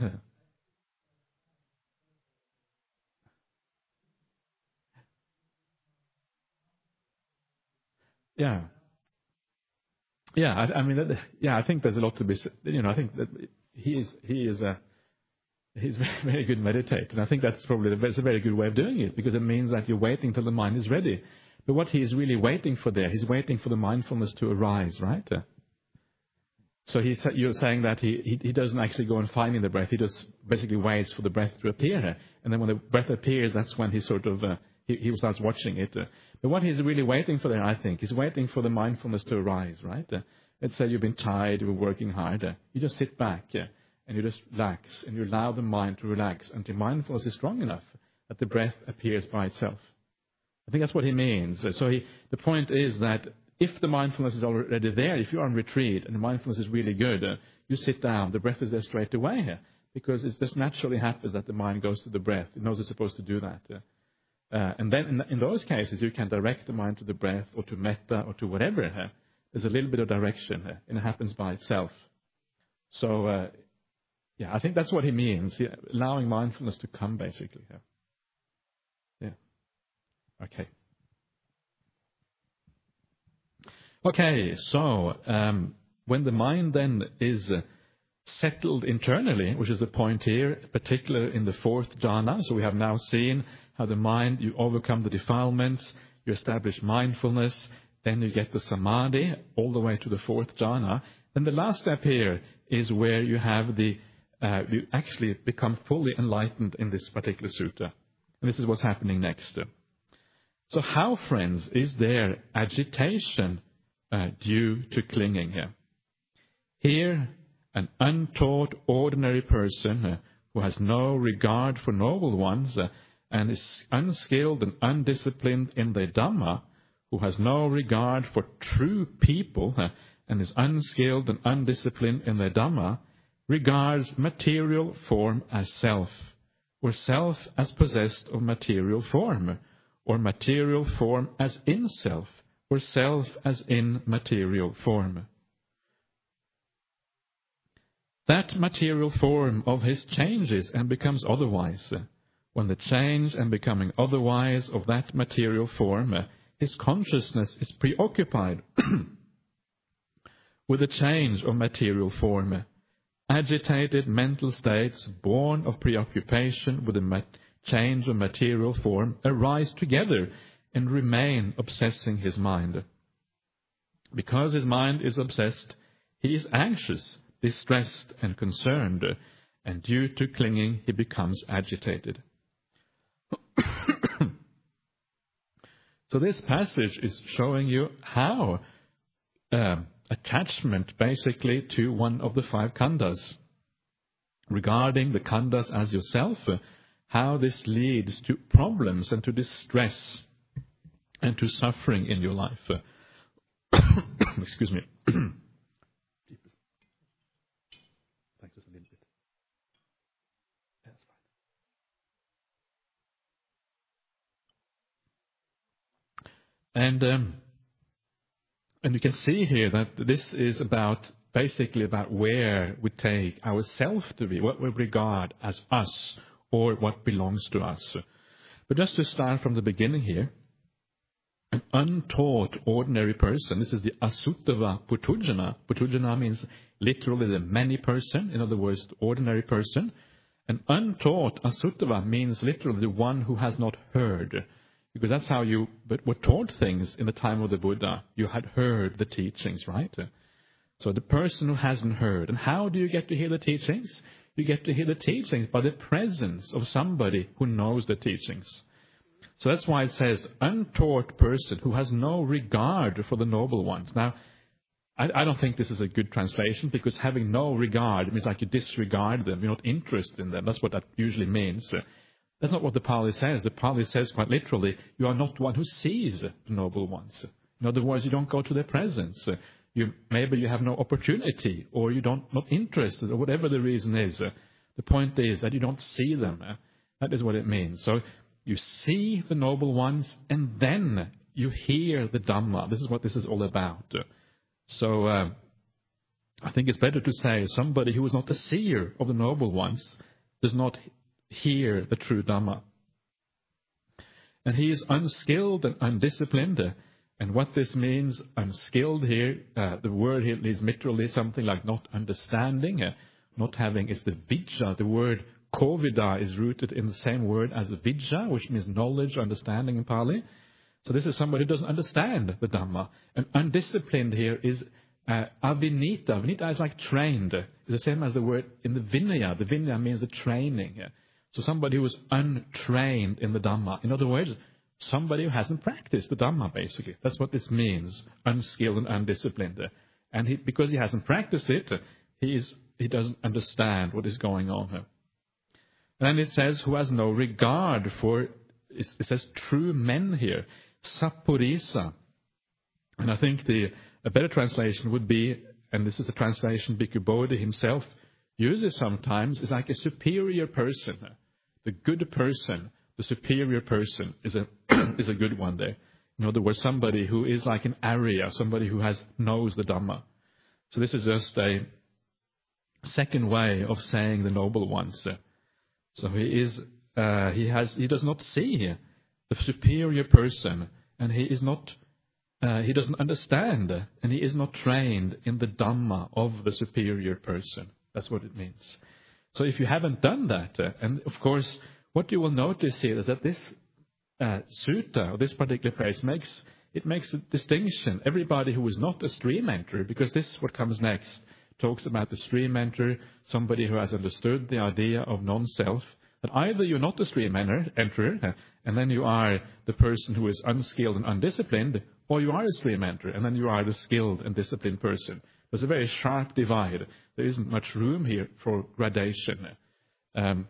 Yeah. Yeah, I mean, I think there's a lot to be said. I think that he's a very, very good meditator, and I think that's a very good way of doing it, because it means that you're waiting till the mind is ready. But what he is really waiting for there, he's waiting for the mindfulness to arise, right? So you're saying that he doesn't actually go and finding the breath. He just basically waits for the breath to appear, and then when the breath appears, that's when he sort of he starts watching it. But what he's really waiting for there, I think, is waiting for the mindfulness to arise, right? Let's say you've been tired, you've been working hard. You just sit back and you just relax, and you allow the mind to relax until mindfulness is strong enough that the breath appears by itself. I think that's what he means. So the point is that if the mindfulness is already there, if you're on retreat and the mindfulness is really good, you sit down, the breath is there straight away, because it just naturally happens that the mind goes to the breath. It knows it's supposed to do that. And then in those cases, you can direct the mind to the breath or to metta or to whatever. There's a little bit of direction, and it happens by itself. So, I think that's what he means, allowing mindfulness to come, basically. Yeah. Okay. Okay, so when the mind then is settled internally, which is the point here, particularly in the fourth jhana, so we have now seen how the mind, you overcome the defilements, you establish mindfulness, then you get the samadhi all the way to the fourth jhana. Then the last step here is where you have you actually become fully enlightened in this particular sutta. And this is what's happening next. So how, friends, is there agitation due to clinging here? Here, an untaught ordinary person who has no regard for noble ones and is unskilled and undisciplined in the Dhamma, who has no regard for true people and is unskilled and undisciplined in the Dhamma, regards material form as self, or self as possessed of material form, or material form as in self, or self as in material form. That material form of his changes and becomes otherwise. When the change and becoming otherwise of that material form, his consciousness is preoccupied with the change of material form. Agitated mental states born of preoccupation with the change of material form arise together and remain obsessing his mind. Because his mind is obsessed, he is anxious, distressed, and concerned, and due to clinging, he becomes agitated. So this passage is showing you how attachment basically to one of the five khandhas, regarding the khandhas as yourself, how this leads to problems and to distress and to suffering in your life. Excuse me. Thanks, just a little bit. That's fine. And you can see here that this is basically about where we take ourself to be, what we regard as us, or what belongs to us. But just to start from the beginning here, an untaught ordinary person, this is the asuttava putujana. Putujana means literally the many person, in other words, the ordinary person. An untaught asuttava means literally the one who has not heard. Because that's how you were taught things in the time of the Buddha. You had heard the teachings, right? So the person who hasn't heard. And how do you get to hear the teachings? You get to hear the teachings by the presence of somebody who knows the teachings. So that's why it says, untaught person who has no regard for the noble ones. Now, I don't think this is a good translation, because having no regard means like you disregard them, you're not interested in them. That's what that usually means. That's not what the Pali says. The Pali says quite literally, you are not one who sees the noble ones. In other words, you don't go to their presence. Maybe you have no opportunity, or you're not interested, or whatever the reason is. The point is that you don't see them. That is what it means. So you see the noble ones, and then you hear the Dhamma. This is what this is all about. So I think it's better to say somebody who is not a seer of the noble ones does not hear the true Dhamma. And he is unskilled and undisciplined. And what this means, unskilled here, the word here is literally something like not understanding, not having, is the vidya. The word kovida is rooted in the same word as the vidya, which means knowledge, understanding in Pali. So this is somebody who doesn't understand the Dhamma. And undisciplined here is avinita. Avinita is like trained. It's the same as the word in the Vinaya. The Vinaya means the training. So somebody who is untrained in the Dhamma. In other words, somebody who hasn't practiced the Dhamma, basically. That's what this means, unskilled and undisciplined. And because he hasn't practiced it, he doesn't understand what is going on here. And it says, who has no regard for, it says true men here, sappurisa. And I think a better translation would be, and this is a translation Bhikkhu Bodhi himself uses sometimes, is like a superior person. The good person, the superior person is a good one there. In other words, somebody who is like an Arya, somebody who knows the Dhamma. So this is just a second way of saying the noble ones. So he does not see the superior person, and he doesn't understand, and he is not trained in the Dhamma of the superior person. That's what it means. So if you haven't done that, and of course, what you will notice here is that this sutta, or this particular phrase, makes a distinction. Everybody who is not a stream enterer, because this is what comes next, talks about the stream enterer, somebody who has understood the idea of non-self, that either you're not a stream enterer, and then you are the person who is unskilled and undisciplined, or you are a stream enterer, and then you are the skilled and disciplined person. There's a very sharp divide. There isn't much room here for gradation. And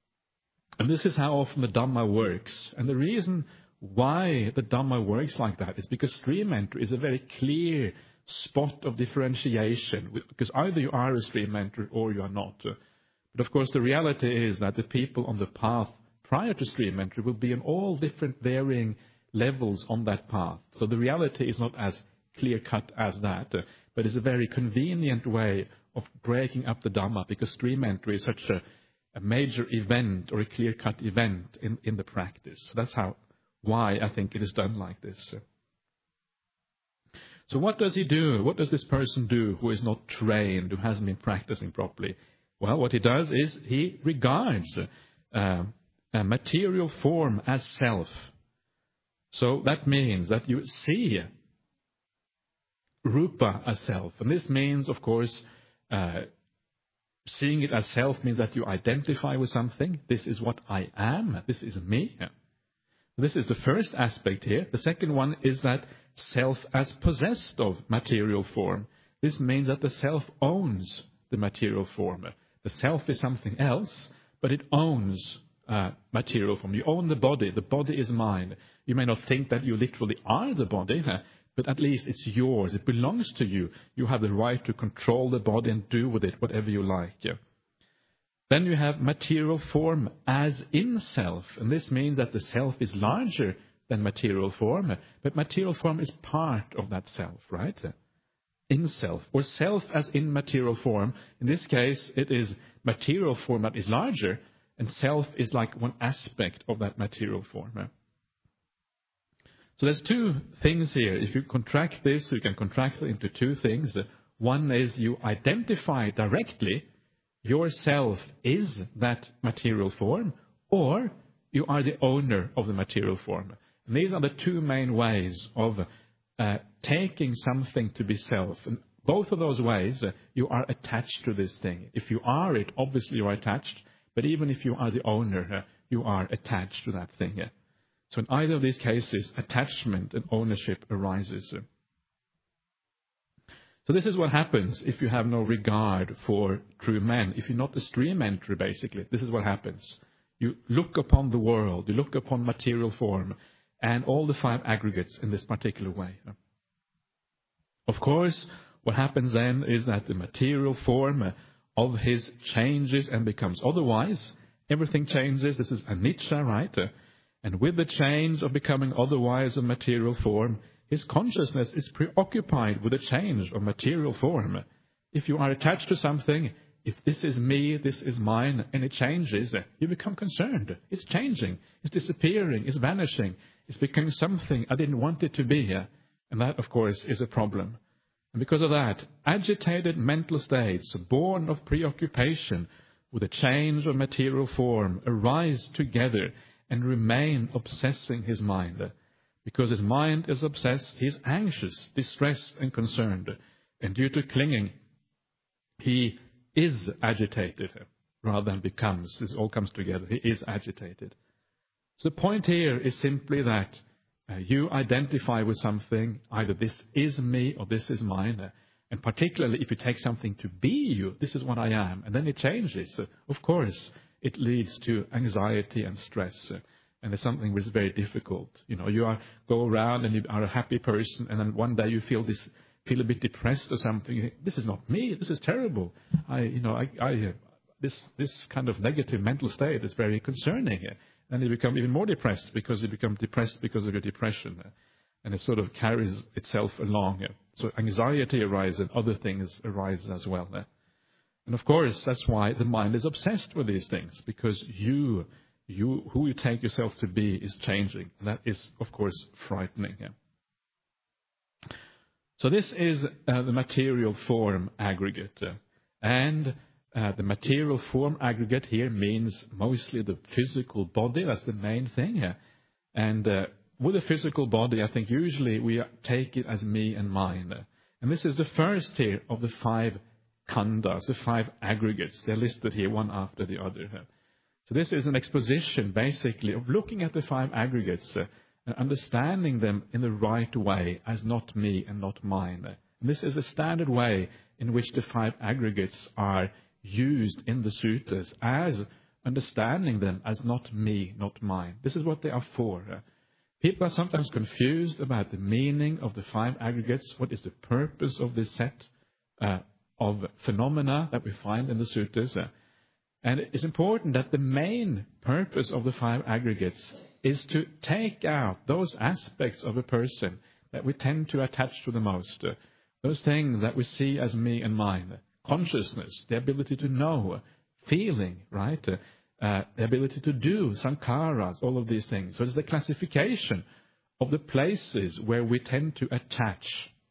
this is how often the Dhamma works. And the reason why the Dhamma works like that is because stream enterer is a very clear spot of differentiation, because either you are a stream enterer or you are not. But of course, the reality is that the people on the path prior to stream entry will be in all different varying levels on that path. So the reality is not as clear-cut as that, but it's a very convenient way of breaking up the Dhamma, because stream entry is such a major event, or a clear-cut event in the practice. So that's why I think it is done like this. So what does he do? What does this person do who is not trained, who hasn't been practicing properly? Well, what he does is he regards a material form as self. So that means that you see rupa as self. And this means, of course, seeing it as self means that you identify with something. This is what I am. This is me. This is the first aspect here. The second one is that self as possessed of material form. This means that the self owns the material form. The self is something else, but it owns material form. You own the body. The body is mine. You may not think that you literally are the body, but at least it's yours. It belongs to you. You have the right to control the body and do with it whatever you like. Then you have material form as in self. And this means that the self is larger than material form, but material form is part of that self, right? In self, or self as in material form. In this case, it is material form that is larger, and self is like one aspect of that material form. So there's two things here. If you contract this, you can contract it into two things. One is you identify directly yourself is that material form, or you are the owner of the material form. And these are the two main ways of taking something to be self. And both of those ways, you are attached to this thing. If you are it, obviously you are attached. But even if you are the owner, you are attached to that thing. So in either of these cases, attachment and ownership arises. So this is what happens if you have no regard for true men. If you're not a stream entry, basically, this is what happens. You look upon the world, you look upon material form, and all the five aggregates in this particular way. Of course, what happens then is that the material form of his changes and becomes otherwise. Everything changes. This is anicca, right? And with the change of becoming otherwise of material form, his consciousness is preoccupied with the change of material form. If you are attached to something, if this is me, this is mine, and it changes, you become concerned. It's changing, it's disappearing, it's vanishing, it's becoming something I didn't want it to be. And that, of course, is a problem. And because of that, agitated mental states, born of preoccupation with a change of material form, arise together and remain obsessing his mind. Because his mind is obsessed, he is anxious, distressed, and concerned. And due to clinging, he is agitated rather than becomes. This all comes together. He is agitated. So the point here is simply that you identify with something, either this is me or this is mine. And particularly if you take something to be you, this is what I am, and then it changes. Of course, it leads to anxiety and stress. And it's something which is very difficult. You know, go around and you are a happy person, and then one day you feel a bit depressed or something. You think, this is not me. This is terrible. This kind of negative mental state is very concerning. And you become even more depressed because you become depressed because of your depression, and it sort of carries itself along. So anxiety arises, and other things arise as well. And of course, that's why the mind is obsessed with these things, because who you take yourself to be is changing. And that is, of course, frightening. So this is the material form aggregate. And the material form aggregate here means mostly the physical body. That's the main thing. And with the physical body, I think usually we take it as me and mine. And this is the first here of the five khandhas, the five aggregates. They're listed here one after the other. So this is an exposition, basically, of looking at the five aggregates and understanding them in the right way as not me and not mine. And this is the standard way in which the five aggregates are used in the sutras, as understanding them as not me, not mine. This is what they are for. People are sometimes confused about the meaning of the five aggregates. What is the purpose of this set of phenomena that we find in the sutras? And it's important that the main purpose of the five aggregates is to take out those aspects of a person that we tend to attach to the most. Those things that we see as me and mine. Consciousness, the ability to know, feeling, right? The ability to do, sankharas, all of these things. So it's the classification of the places where we tend to attach.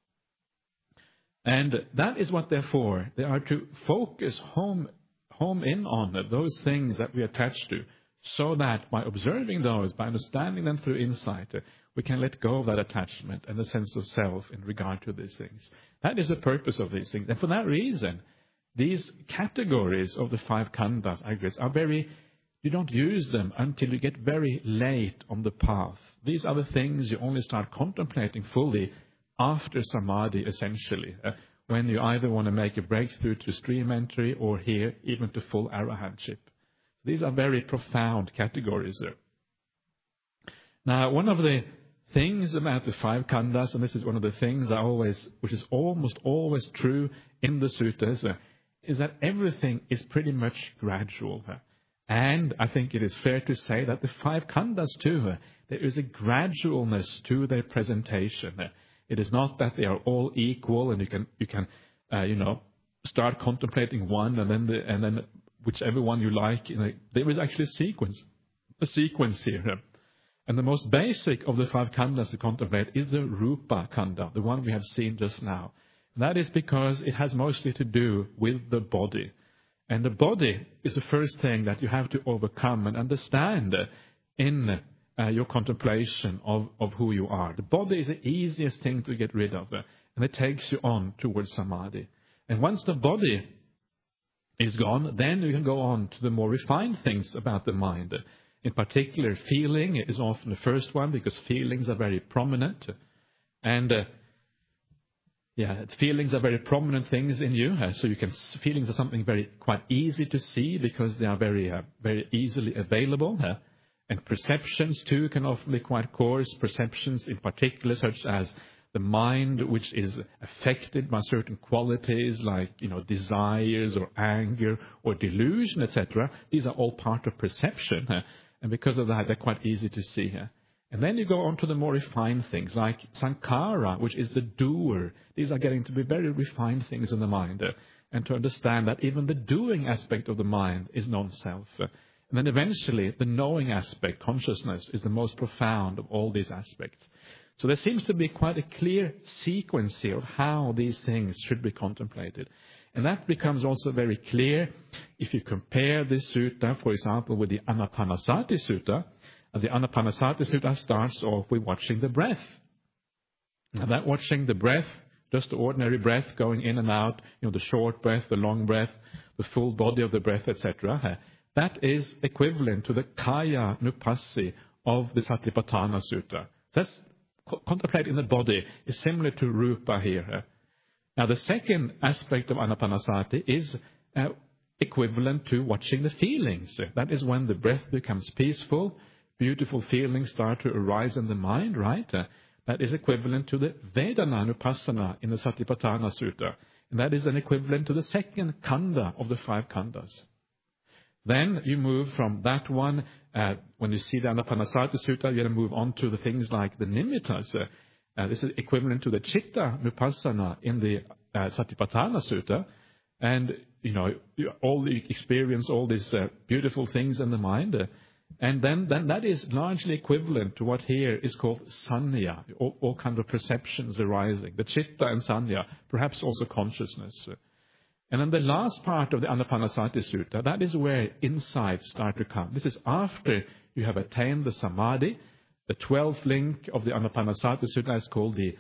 And that is what they're for. They are to focus home in on those things that we attach to, so that by observing those, by understanding them through insight, we can let go of that attachment and the sense of self in regard to these things. That is the purpose of these things. And for that reason, these categories of the five khandhas, aggregates, you don't use them until you get very late on the path. These are the things you only start contemplating fully after samadhi, essentially, when you either want to make a breakthrough to stream entry or here, even to full arahantship. These are very profound categories there. Now, one of the things about the five khandhas, and this is one of the things which is almost always true in the sutras, is that everything is pretty much gradual. And I think it is fair to say that the five khandas too, there is a gradualness to their presentation. It is not that they are all equal, and you can start contemplating one and then whichever one you like. There is actually a sequence here. And the most basic of the five khandas to contemplate is the Rupa Khanda, the one we have seen just now. And that is because it has mostly to do with the body. And the body is the first thing that you have to overcome and understand in your contemplation of who you are. The body is the easiest thing to get rid of, and it takes you on towards samadhi. And once the body is gone, then you can go on to the more refined things about the mind. In particular, feeling is often the first one because feelings are very prominent. And feelings are very prominent things in you. Feelings are something quite easy to see because they are very easily available. And perceptions too can often be quite coarse. Perceptions in particular, such as the mind, which is affected by certain qualities like desires or anger or delusion, etc. These are all part of perception, and because of that, they're quite easy to see. And then you go on to the more refined things like sankhara, which is the doer. These are getting to be very refined things in the mind, and to understand that even the doing aspect of the mind is non-self. And then eventually, the knowing aspect, consciousness, is the most profound of all these aspects. So there seems to be quite a clear sequence here of how these things should be contemplated. And that becomes also very clear if you compare this sutta, for example, with the Anapanasati Sutta. The Anapanasati Sutta starts off with watching the breath. Now that watching the breath, just the ordinary breath going in and out, the short breath, the long breath, the full body of the breath, etc., that is equivalent to the Kaya Nupassi of the Satipatthana Sutta. That's contemplate in the body is similar to Rupa here. Now the second aspect of Anapanasati is equivalent to watching the feelings. That is when the breath becomes peaceful, beautiful feelings start to arise in the mind, right? That is equivalent to the Vedana-nupassana in the Satipatthana Sutta. And that is an equivalent to the second khanda of the five khandas. Then you move from that one, when you see the Anapanasati Sutta, you're going to move on to the things like the nimittas. This is equivalent to the Chitta-nupassana in the Satipatthana Sutta. And, you experience all these beautiful things in the mind. And then that is largely equivalent to what here is called sanya, all kinds of perceptions arising. The Chitta and sanya, perhaps also consciousness. And then the last part of the Anapanasati Sutta, that is where insights start to come. This is after you have attained the samadhi. The 12th link of the Anapanasati Sutta is called the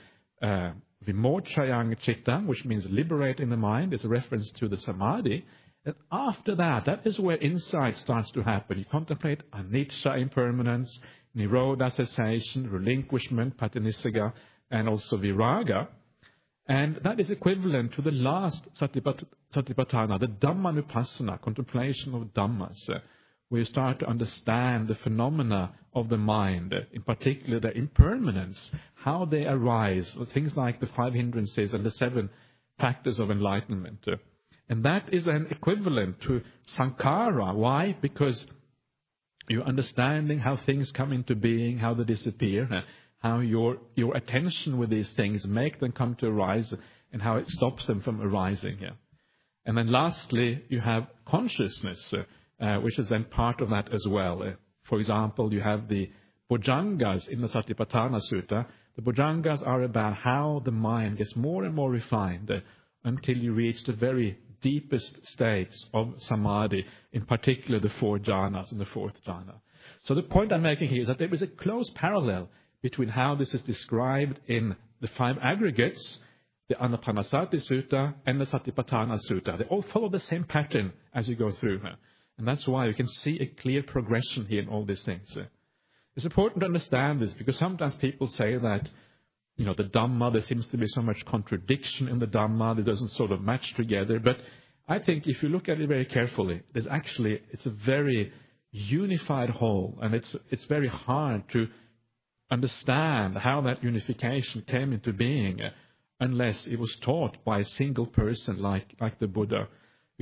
Vimochayang Chitta, which means liberating the mind. It's a reference to the samadhi. And after that is where insight starts to happen. You contemplate anicca, impermanence, nirodha, cessation, relinquishment, patinissagga, and also viraga. And that is equivalent to the last Satipatthana, the Dhammanupassana, contemplation of Dhammas, where you start to understand the phenomena of the mind, in particular their impermanence, how they arise, things like the 5 hindrances and the 7 factors of enlightenment. And that is an equivalent to sankhara. Why? Because you're understanding how things come into being, how they disappear, how your attention with these things make them come to arise, and how it stops them from arising. And then lastly, you have consciousness, which is then part of that as well. For example, you have the Bojjhangas in the Satipatthana Sutta. The Bojjhangas are about how the mind gets more and more refined until you reach the very deepest states of samadhi, in particular the 4 jhanas and the 4th jhana. So the point I'm making here is that there is a close parallel between how this is described in the 5 aggregates, the Anapanasati Sutta and the Satipatthana Sutta. They all follow the same pattern as you go through. And that's why you can see a clear progression here in all these things. It's important to understand this because sometimes people say that, the Dhamma, there seems to be so much contradiction in the Dhamma, it doesn't sort of match together. But I think if you look at it very carefully, it's a very unified whole, and it's very hard to understand how that unification came into being unless it was taught by a single person like the Buddha.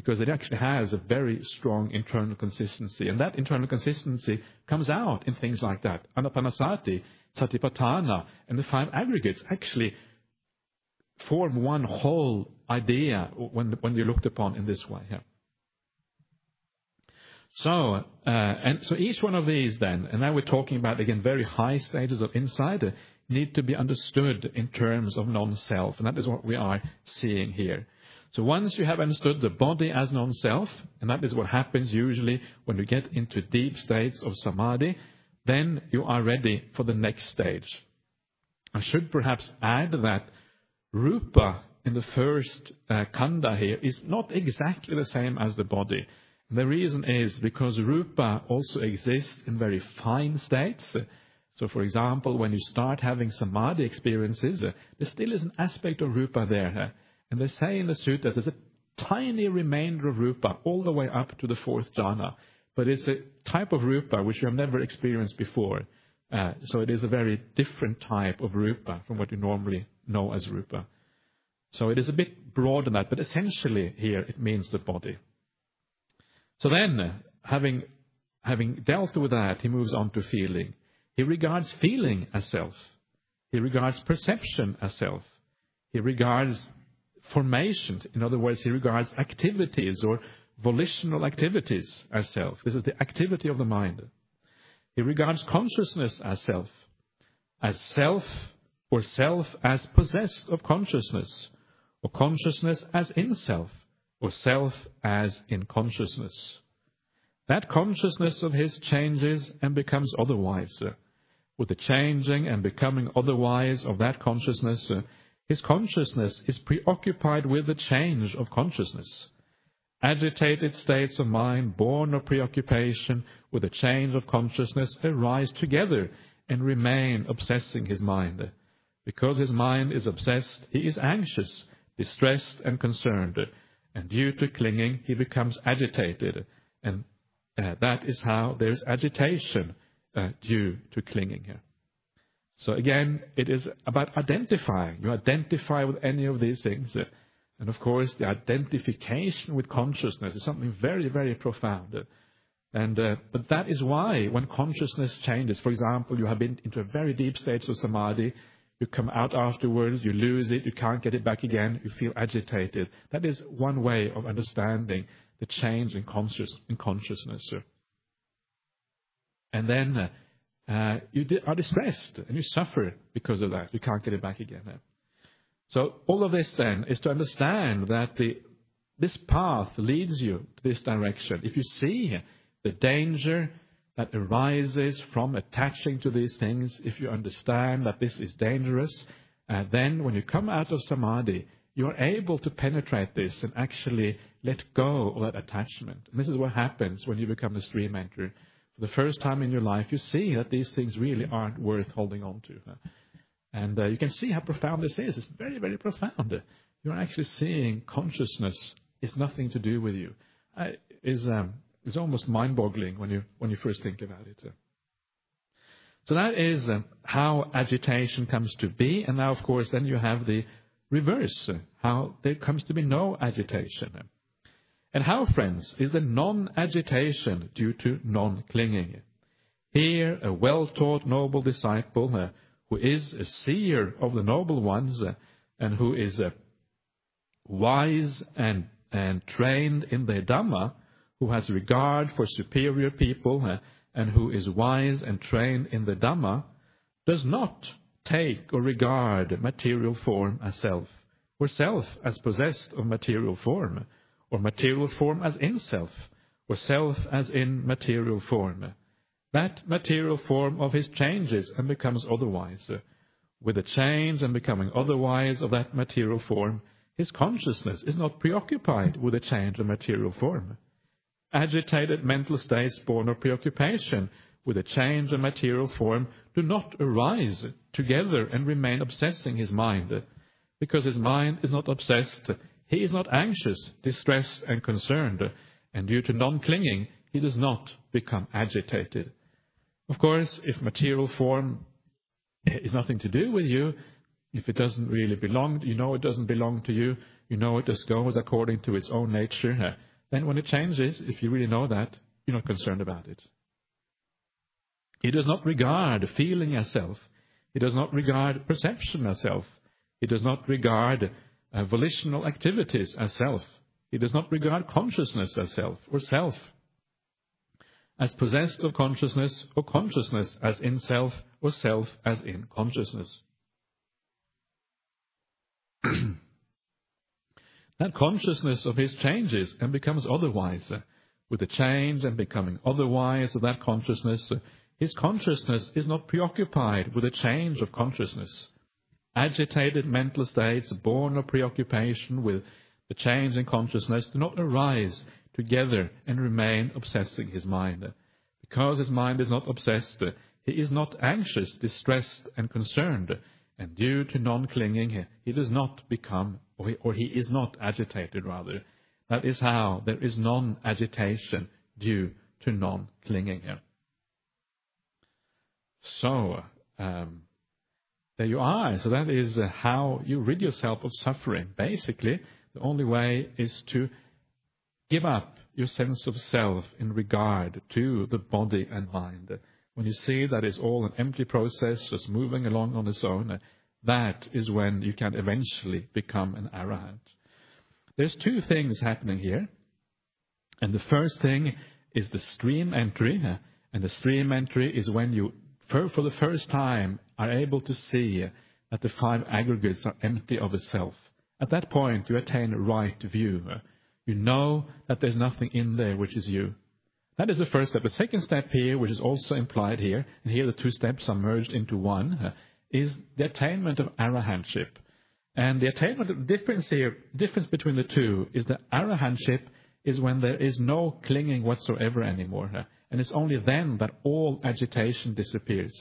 because it actually has a very strong internal consistency. And that internal consistency comes out in things like that. Anapanasati, Satipatthana, and the 5 aggregates actually form one whole idea when you're looked upon in this way. Yeah. So each one of these then, and now we're talking about, again, very high stages of insight, need to be understood in terms of non-self. And that is what we are seeing here. So once you have understood the body as non-self, and that is what happens usually when you get into deep states of samadhi, then you are ready for the next stage. I should perhaps add that rupa in the first kanda here is not exactly the same as the body. And the reason is because rupa also exists in very fine states. So, for example, when you start having samadhi experiences, there still is an aspect of rupa there. And they say in the suttas, there's a tiny remainder of rupa all the way up to the 4th jhana. But it's a type of rupa which you have never experienced before. So it is a very different type of rupa from what you normally know as rupa. So it is a bit broader than that, but essentially here it means the body. So then, having dealt with that, he moves on to feeling. He regards feeling as self. He regards perception as self. He regards formations. In other words, he regards activities or volitional activities as self. This is the activity of the mind. He regards consciousness as self or self as possessed of consciousness, or consciousness as in self, or self as in consciousness. That consciousness of his changes and becomes otherwise. With the changing and becoming otherwise of that consciousness, his consciousness is preoccupied with the change of consciousness. Agitated states of mind born of preoccupation with the change of consciousness arise together and remain obsessing his mind. Because his mind is obsessed, he is anxious, distressed and concerned, and due to clinging he becomes agitated, and that is how there is agitation due to clinging here. So again, it is about identifying. You identify with any of these things. And of course, the identification with consciousness is something very, very profound. But that is why when consciousness changes, for example, you have been into a very deep state of samadhi, you come out afterwards, you lose it, you can't get it back again, you feel agitated. That is one way of understanding the change in consciousness. And then you are distressed and you suffer because of that. You can't get it back again. So all of this then is to understand that this path leads you to this direction. If you see the danger that arises from attaching to these things, if you understand that this is dangerous, then when you come out of samadhi, you are able to penetrate this and actually let go of that attachment. And this is what happens when you become a stream enter. For the first time in your life, you see that these things really aren't worth holding on to. And you can see how profound this is. It's very, very profound. You're actually seeing consciousness is nothing to do with you. It's almost mind-boggling when you first think about it. So that is how agitation comes to be. And now, of course, then you have the reverse, how there comes to be no agitation. And how, friends, is the non-agitation due to non-clinging? Here, a well-taught noble disciple who is a seer of the noble ones and who is wise and trained in the Dhamma, who has regard for superior people and who is wise and trained in the Dhamma, does not take or regard material form as self, or self as possessed of material form, or material form as in self, or self as in material form. That material form of his changes and becomes otherwise. With the change and becoming otherwise of that material form, his consciousness is not preoccupied with the change of material form. Agitated mental states born of preoccupation with a change of material form do not arise together and remain obsessing his mind. Because his mind is not obsessed, he is not anxious, distressed and concerned, and due to non-clinging, he does not become agitated. Of course, if material form is nothing to do with you, if it doesn't really belong, you know it doesn't belong to you, you know it just goes according to its own nature, then when it changes, if you really know that, you're not concerned about it. He does not regard feeling as self. He does not regard perception as self. He does not regard volitional activities as self. He does not regard consciousness as self, or self as possessed of consciousness, or consciousness as in self, or self as in consciousness. That consciousness of his changes and becomes otherwise. With the change and becoming otherwise of that consciousness, his consciousness is not preoccupied with a change of consciousness. Agitated mental states born of preoccupation with the change in consciousness do not arise together and remain obsessing his mind. Because his mind is not obsessed, he is not anxious, distressed, and concerned, and due to non-clinging, he does not become, or he is not agitated, rather. That is how there is non-agitation due to non-clinging. So, there you are. So that is how you rid yourself of suffering. Basically, the only way is to give up your sense of self in regard to the body and mind. When you see that it's all an empty process, just moving along on its own, that is when you can eventually become an arahant. There's two things happening here. And the first thing is the stream entry. And the stream entry is when you, for the first time, are able to see that the five aggregates are empty of itself. At that point, you attain a right view. You know that there's nothing in there which is you. That is the first step. The second step here, which is also implied here, and here the two steps are merged into one, is the attainment of arahantship. And the attainment of difference between the two is that arahantship is when there is no clinging whatsoever anymore. And it's only then that all agitation disappears.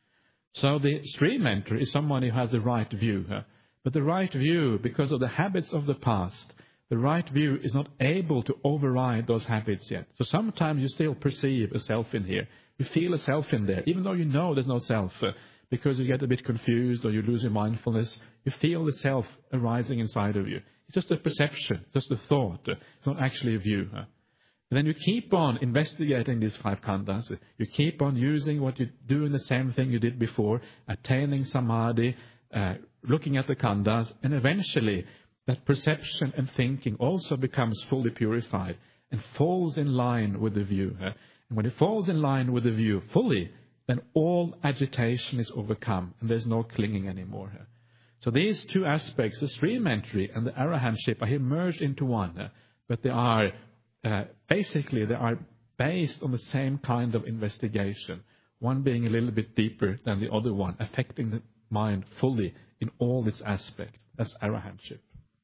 So the stream entry is someone who has the right view. But the right view, because of the habits of the past, the right view is not able to override those habits yet. So sometimes you still perceive a self in here. You feel a self in there, even though you know there's no self. Because you get a bit confused or you lose your mindfulness, you feel the self arising inside of you. It's just a perception, just a thought. It's not actually a view. And then you keep on investigating these five khandhas. You keep on using what you do in the same thing you did before, attaining samadhi, looking at the khandhas, and eventually that perception and thinking also becomes fully purified and falls in line with the view. And when it falls in line with the view fully, then all agitation is overcome and there's no clinging anymore. So these two aspects, the stream entry and the arahantship, are here merged into one, but they are basically based on the same kind of investigation, one being a little bit deeper than the other one, affecting the mind fully in all its aspects. That's arahantship.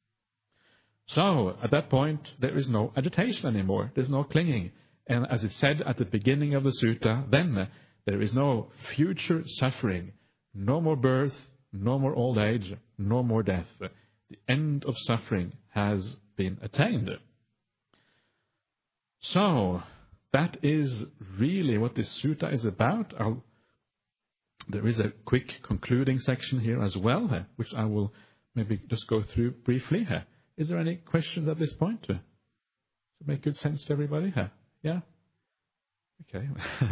So, at that point, there is no agitation anymore. There's no clinging. And as it said at the beginning of the sutta, then there is no future suffering, no more birth, no more old age, no more death. The end of suffering has been attained. So, that is really what this sutta is about. There is a quick concluding section here as well, which I will maybe just go through briefly. Is there any questions at this point? Does it make good sense to everybody? Yeah? Okay.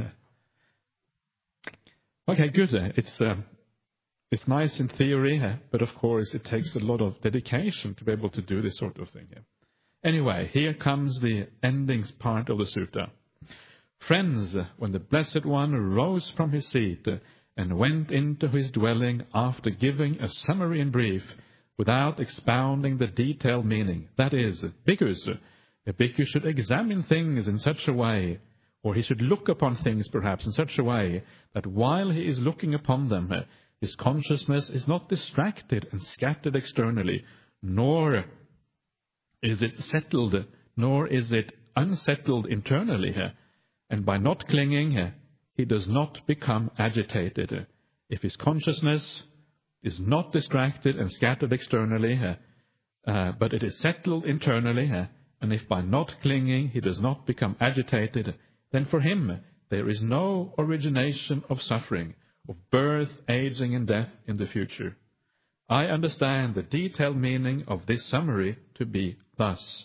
Okay, good. It's nice in theory, but of course it takes a lot of dedication to be able to do this sort of thing. Anyway, here comes the endings part of the sutta. Friends, when the Blessed One rose from his seat and went into his dwelling after giving a summary in brief, without expounding the detailed meaning, that is, bhikkhus, a bhikkhu should examine things in such a way, or he should look upon things perhaps in such a way, that while he is looking upon them, his consciousness is not distracted and scattered externally, nor is it settled, nor is it unsettled internally. And by not clinging, he does not become agitated. If his consciousness is not distracted and scattered externally, but it is settled internally, and if by not clinging he does not become agitated, then for him there is no origination of suffering, of birth, aging, and death in the future. I understand the detailed meaning of this summary to be thus.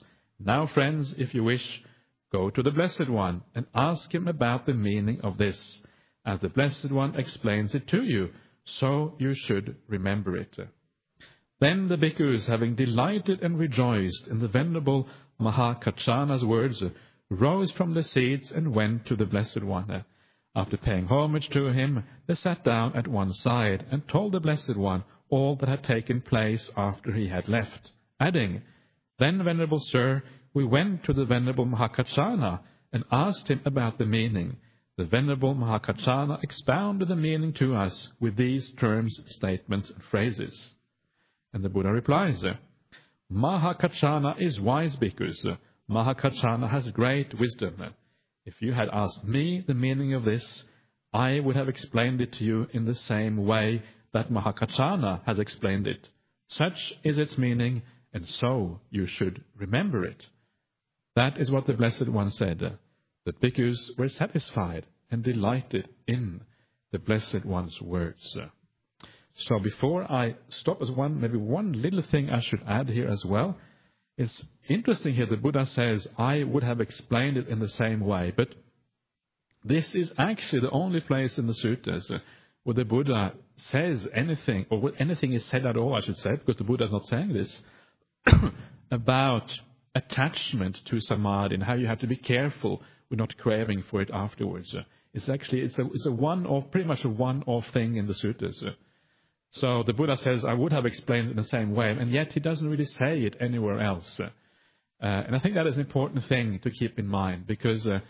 Now, friends, if you wish, go to the Blessed One and ask him about the meaning of this, as the Blessed One explains it to you, so you should remember it. Then the bhikkhus, having delighted and rejoiced in the Venerable Mahakachana's words, rose from their seats and went to the Blessed One. After paying homage to him, they sat down at one side and told the Blessed One all that had taken place after he had left, adding, "Then, Venerable Sir, we went to the Venerable Mahakachana and asked him about the meaning. The Venerable Mahakachana expounded the meaning to us with these terms, statements, and phrases." And the Buddha replies, "Mahakachana is wise, bhikkhus. Mahakachana has great wisdom. If you had asked me the meaning of this, I would have explained it to you in the same way that Mahakachana has explained it. Such is its meaning, and so you should remember it." That is what the Blessed One said. The bhikkhus were satisfied and delighted in the Blessed One's words. So before I stop, as maybe one little thing I should add here as well. It's interesting here, the Buddha says, I would have explained it in the same way. But this is actually the only place in the suttas where the Buddha says anything, or where anything is said at all, I should say, because the Buddha is not saying this, about attachment to samadhi and how you have to be careful with not craving for it afterwards. It's a one-off, pretty much a one-off thing in the suttas. So the Buddha says, I would have explained it in the same way, and yet he doesn't really say it anywhere else. And I think that is an important thing to keep in mind, because it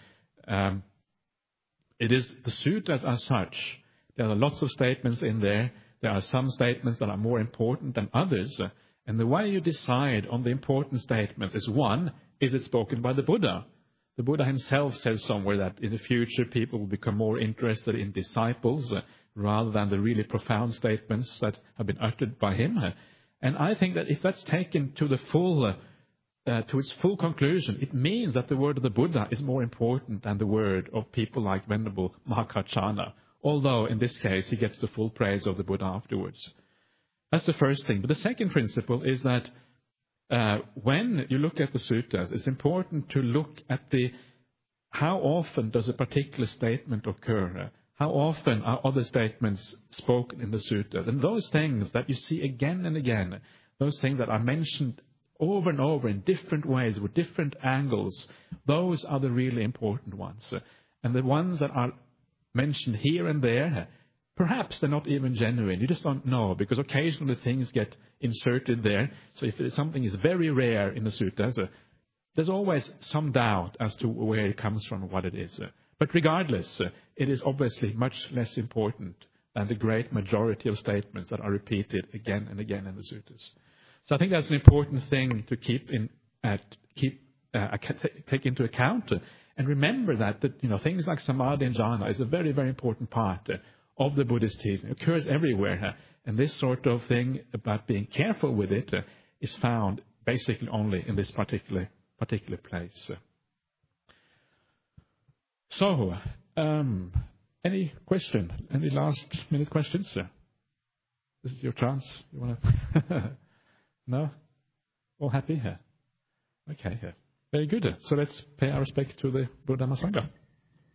is the suttas as such. There are lots of statements in there. There are some statements that are more important than others. And the way you decide on the important statement is, one, is it spoken by the Buddha? The Buddha himself says somewhere that in the future people will become more interested in disciples rather than the really profound statements that have been uttered by him. And I think that if that's taken to the full, to its full conclusion, it means that the word of the Buddha is more important than the word of people like Venerable Mahakachana, although in this case he gets the full praise of the Buddha afterwards. That's the first thing. But the second principle is that when you look at the suttas, it's important to look at how often does a particular statement occur. How often are other statements spoken in the suttas? And those things that you see again and again, those things that are mentioned over and over in different ways with different angles, those are the really important ones. And the ones that are mentioned here and there, perhaps they're not even genuine. You just don't know, because occasionally things get inserted there. So if something is very rare in the suttas, there's always some doubt as to where it comes from and what it is. But regardless, it is obviously much less important than the great majority of statements that are repeated again and again in the suttas. So I think that's an important thing to take into account. And remember that things like samadhi and jhana is a very, very important part of the Buddhist teaching. It occurs everywhere. And this sort of thing about being careful with it is found basically only in this particular place. So, any question? Any last-minute questions? This is your chance. You want to? No? All happy? Okay. Very good. So let's pay our respect to the Buddha Sangha.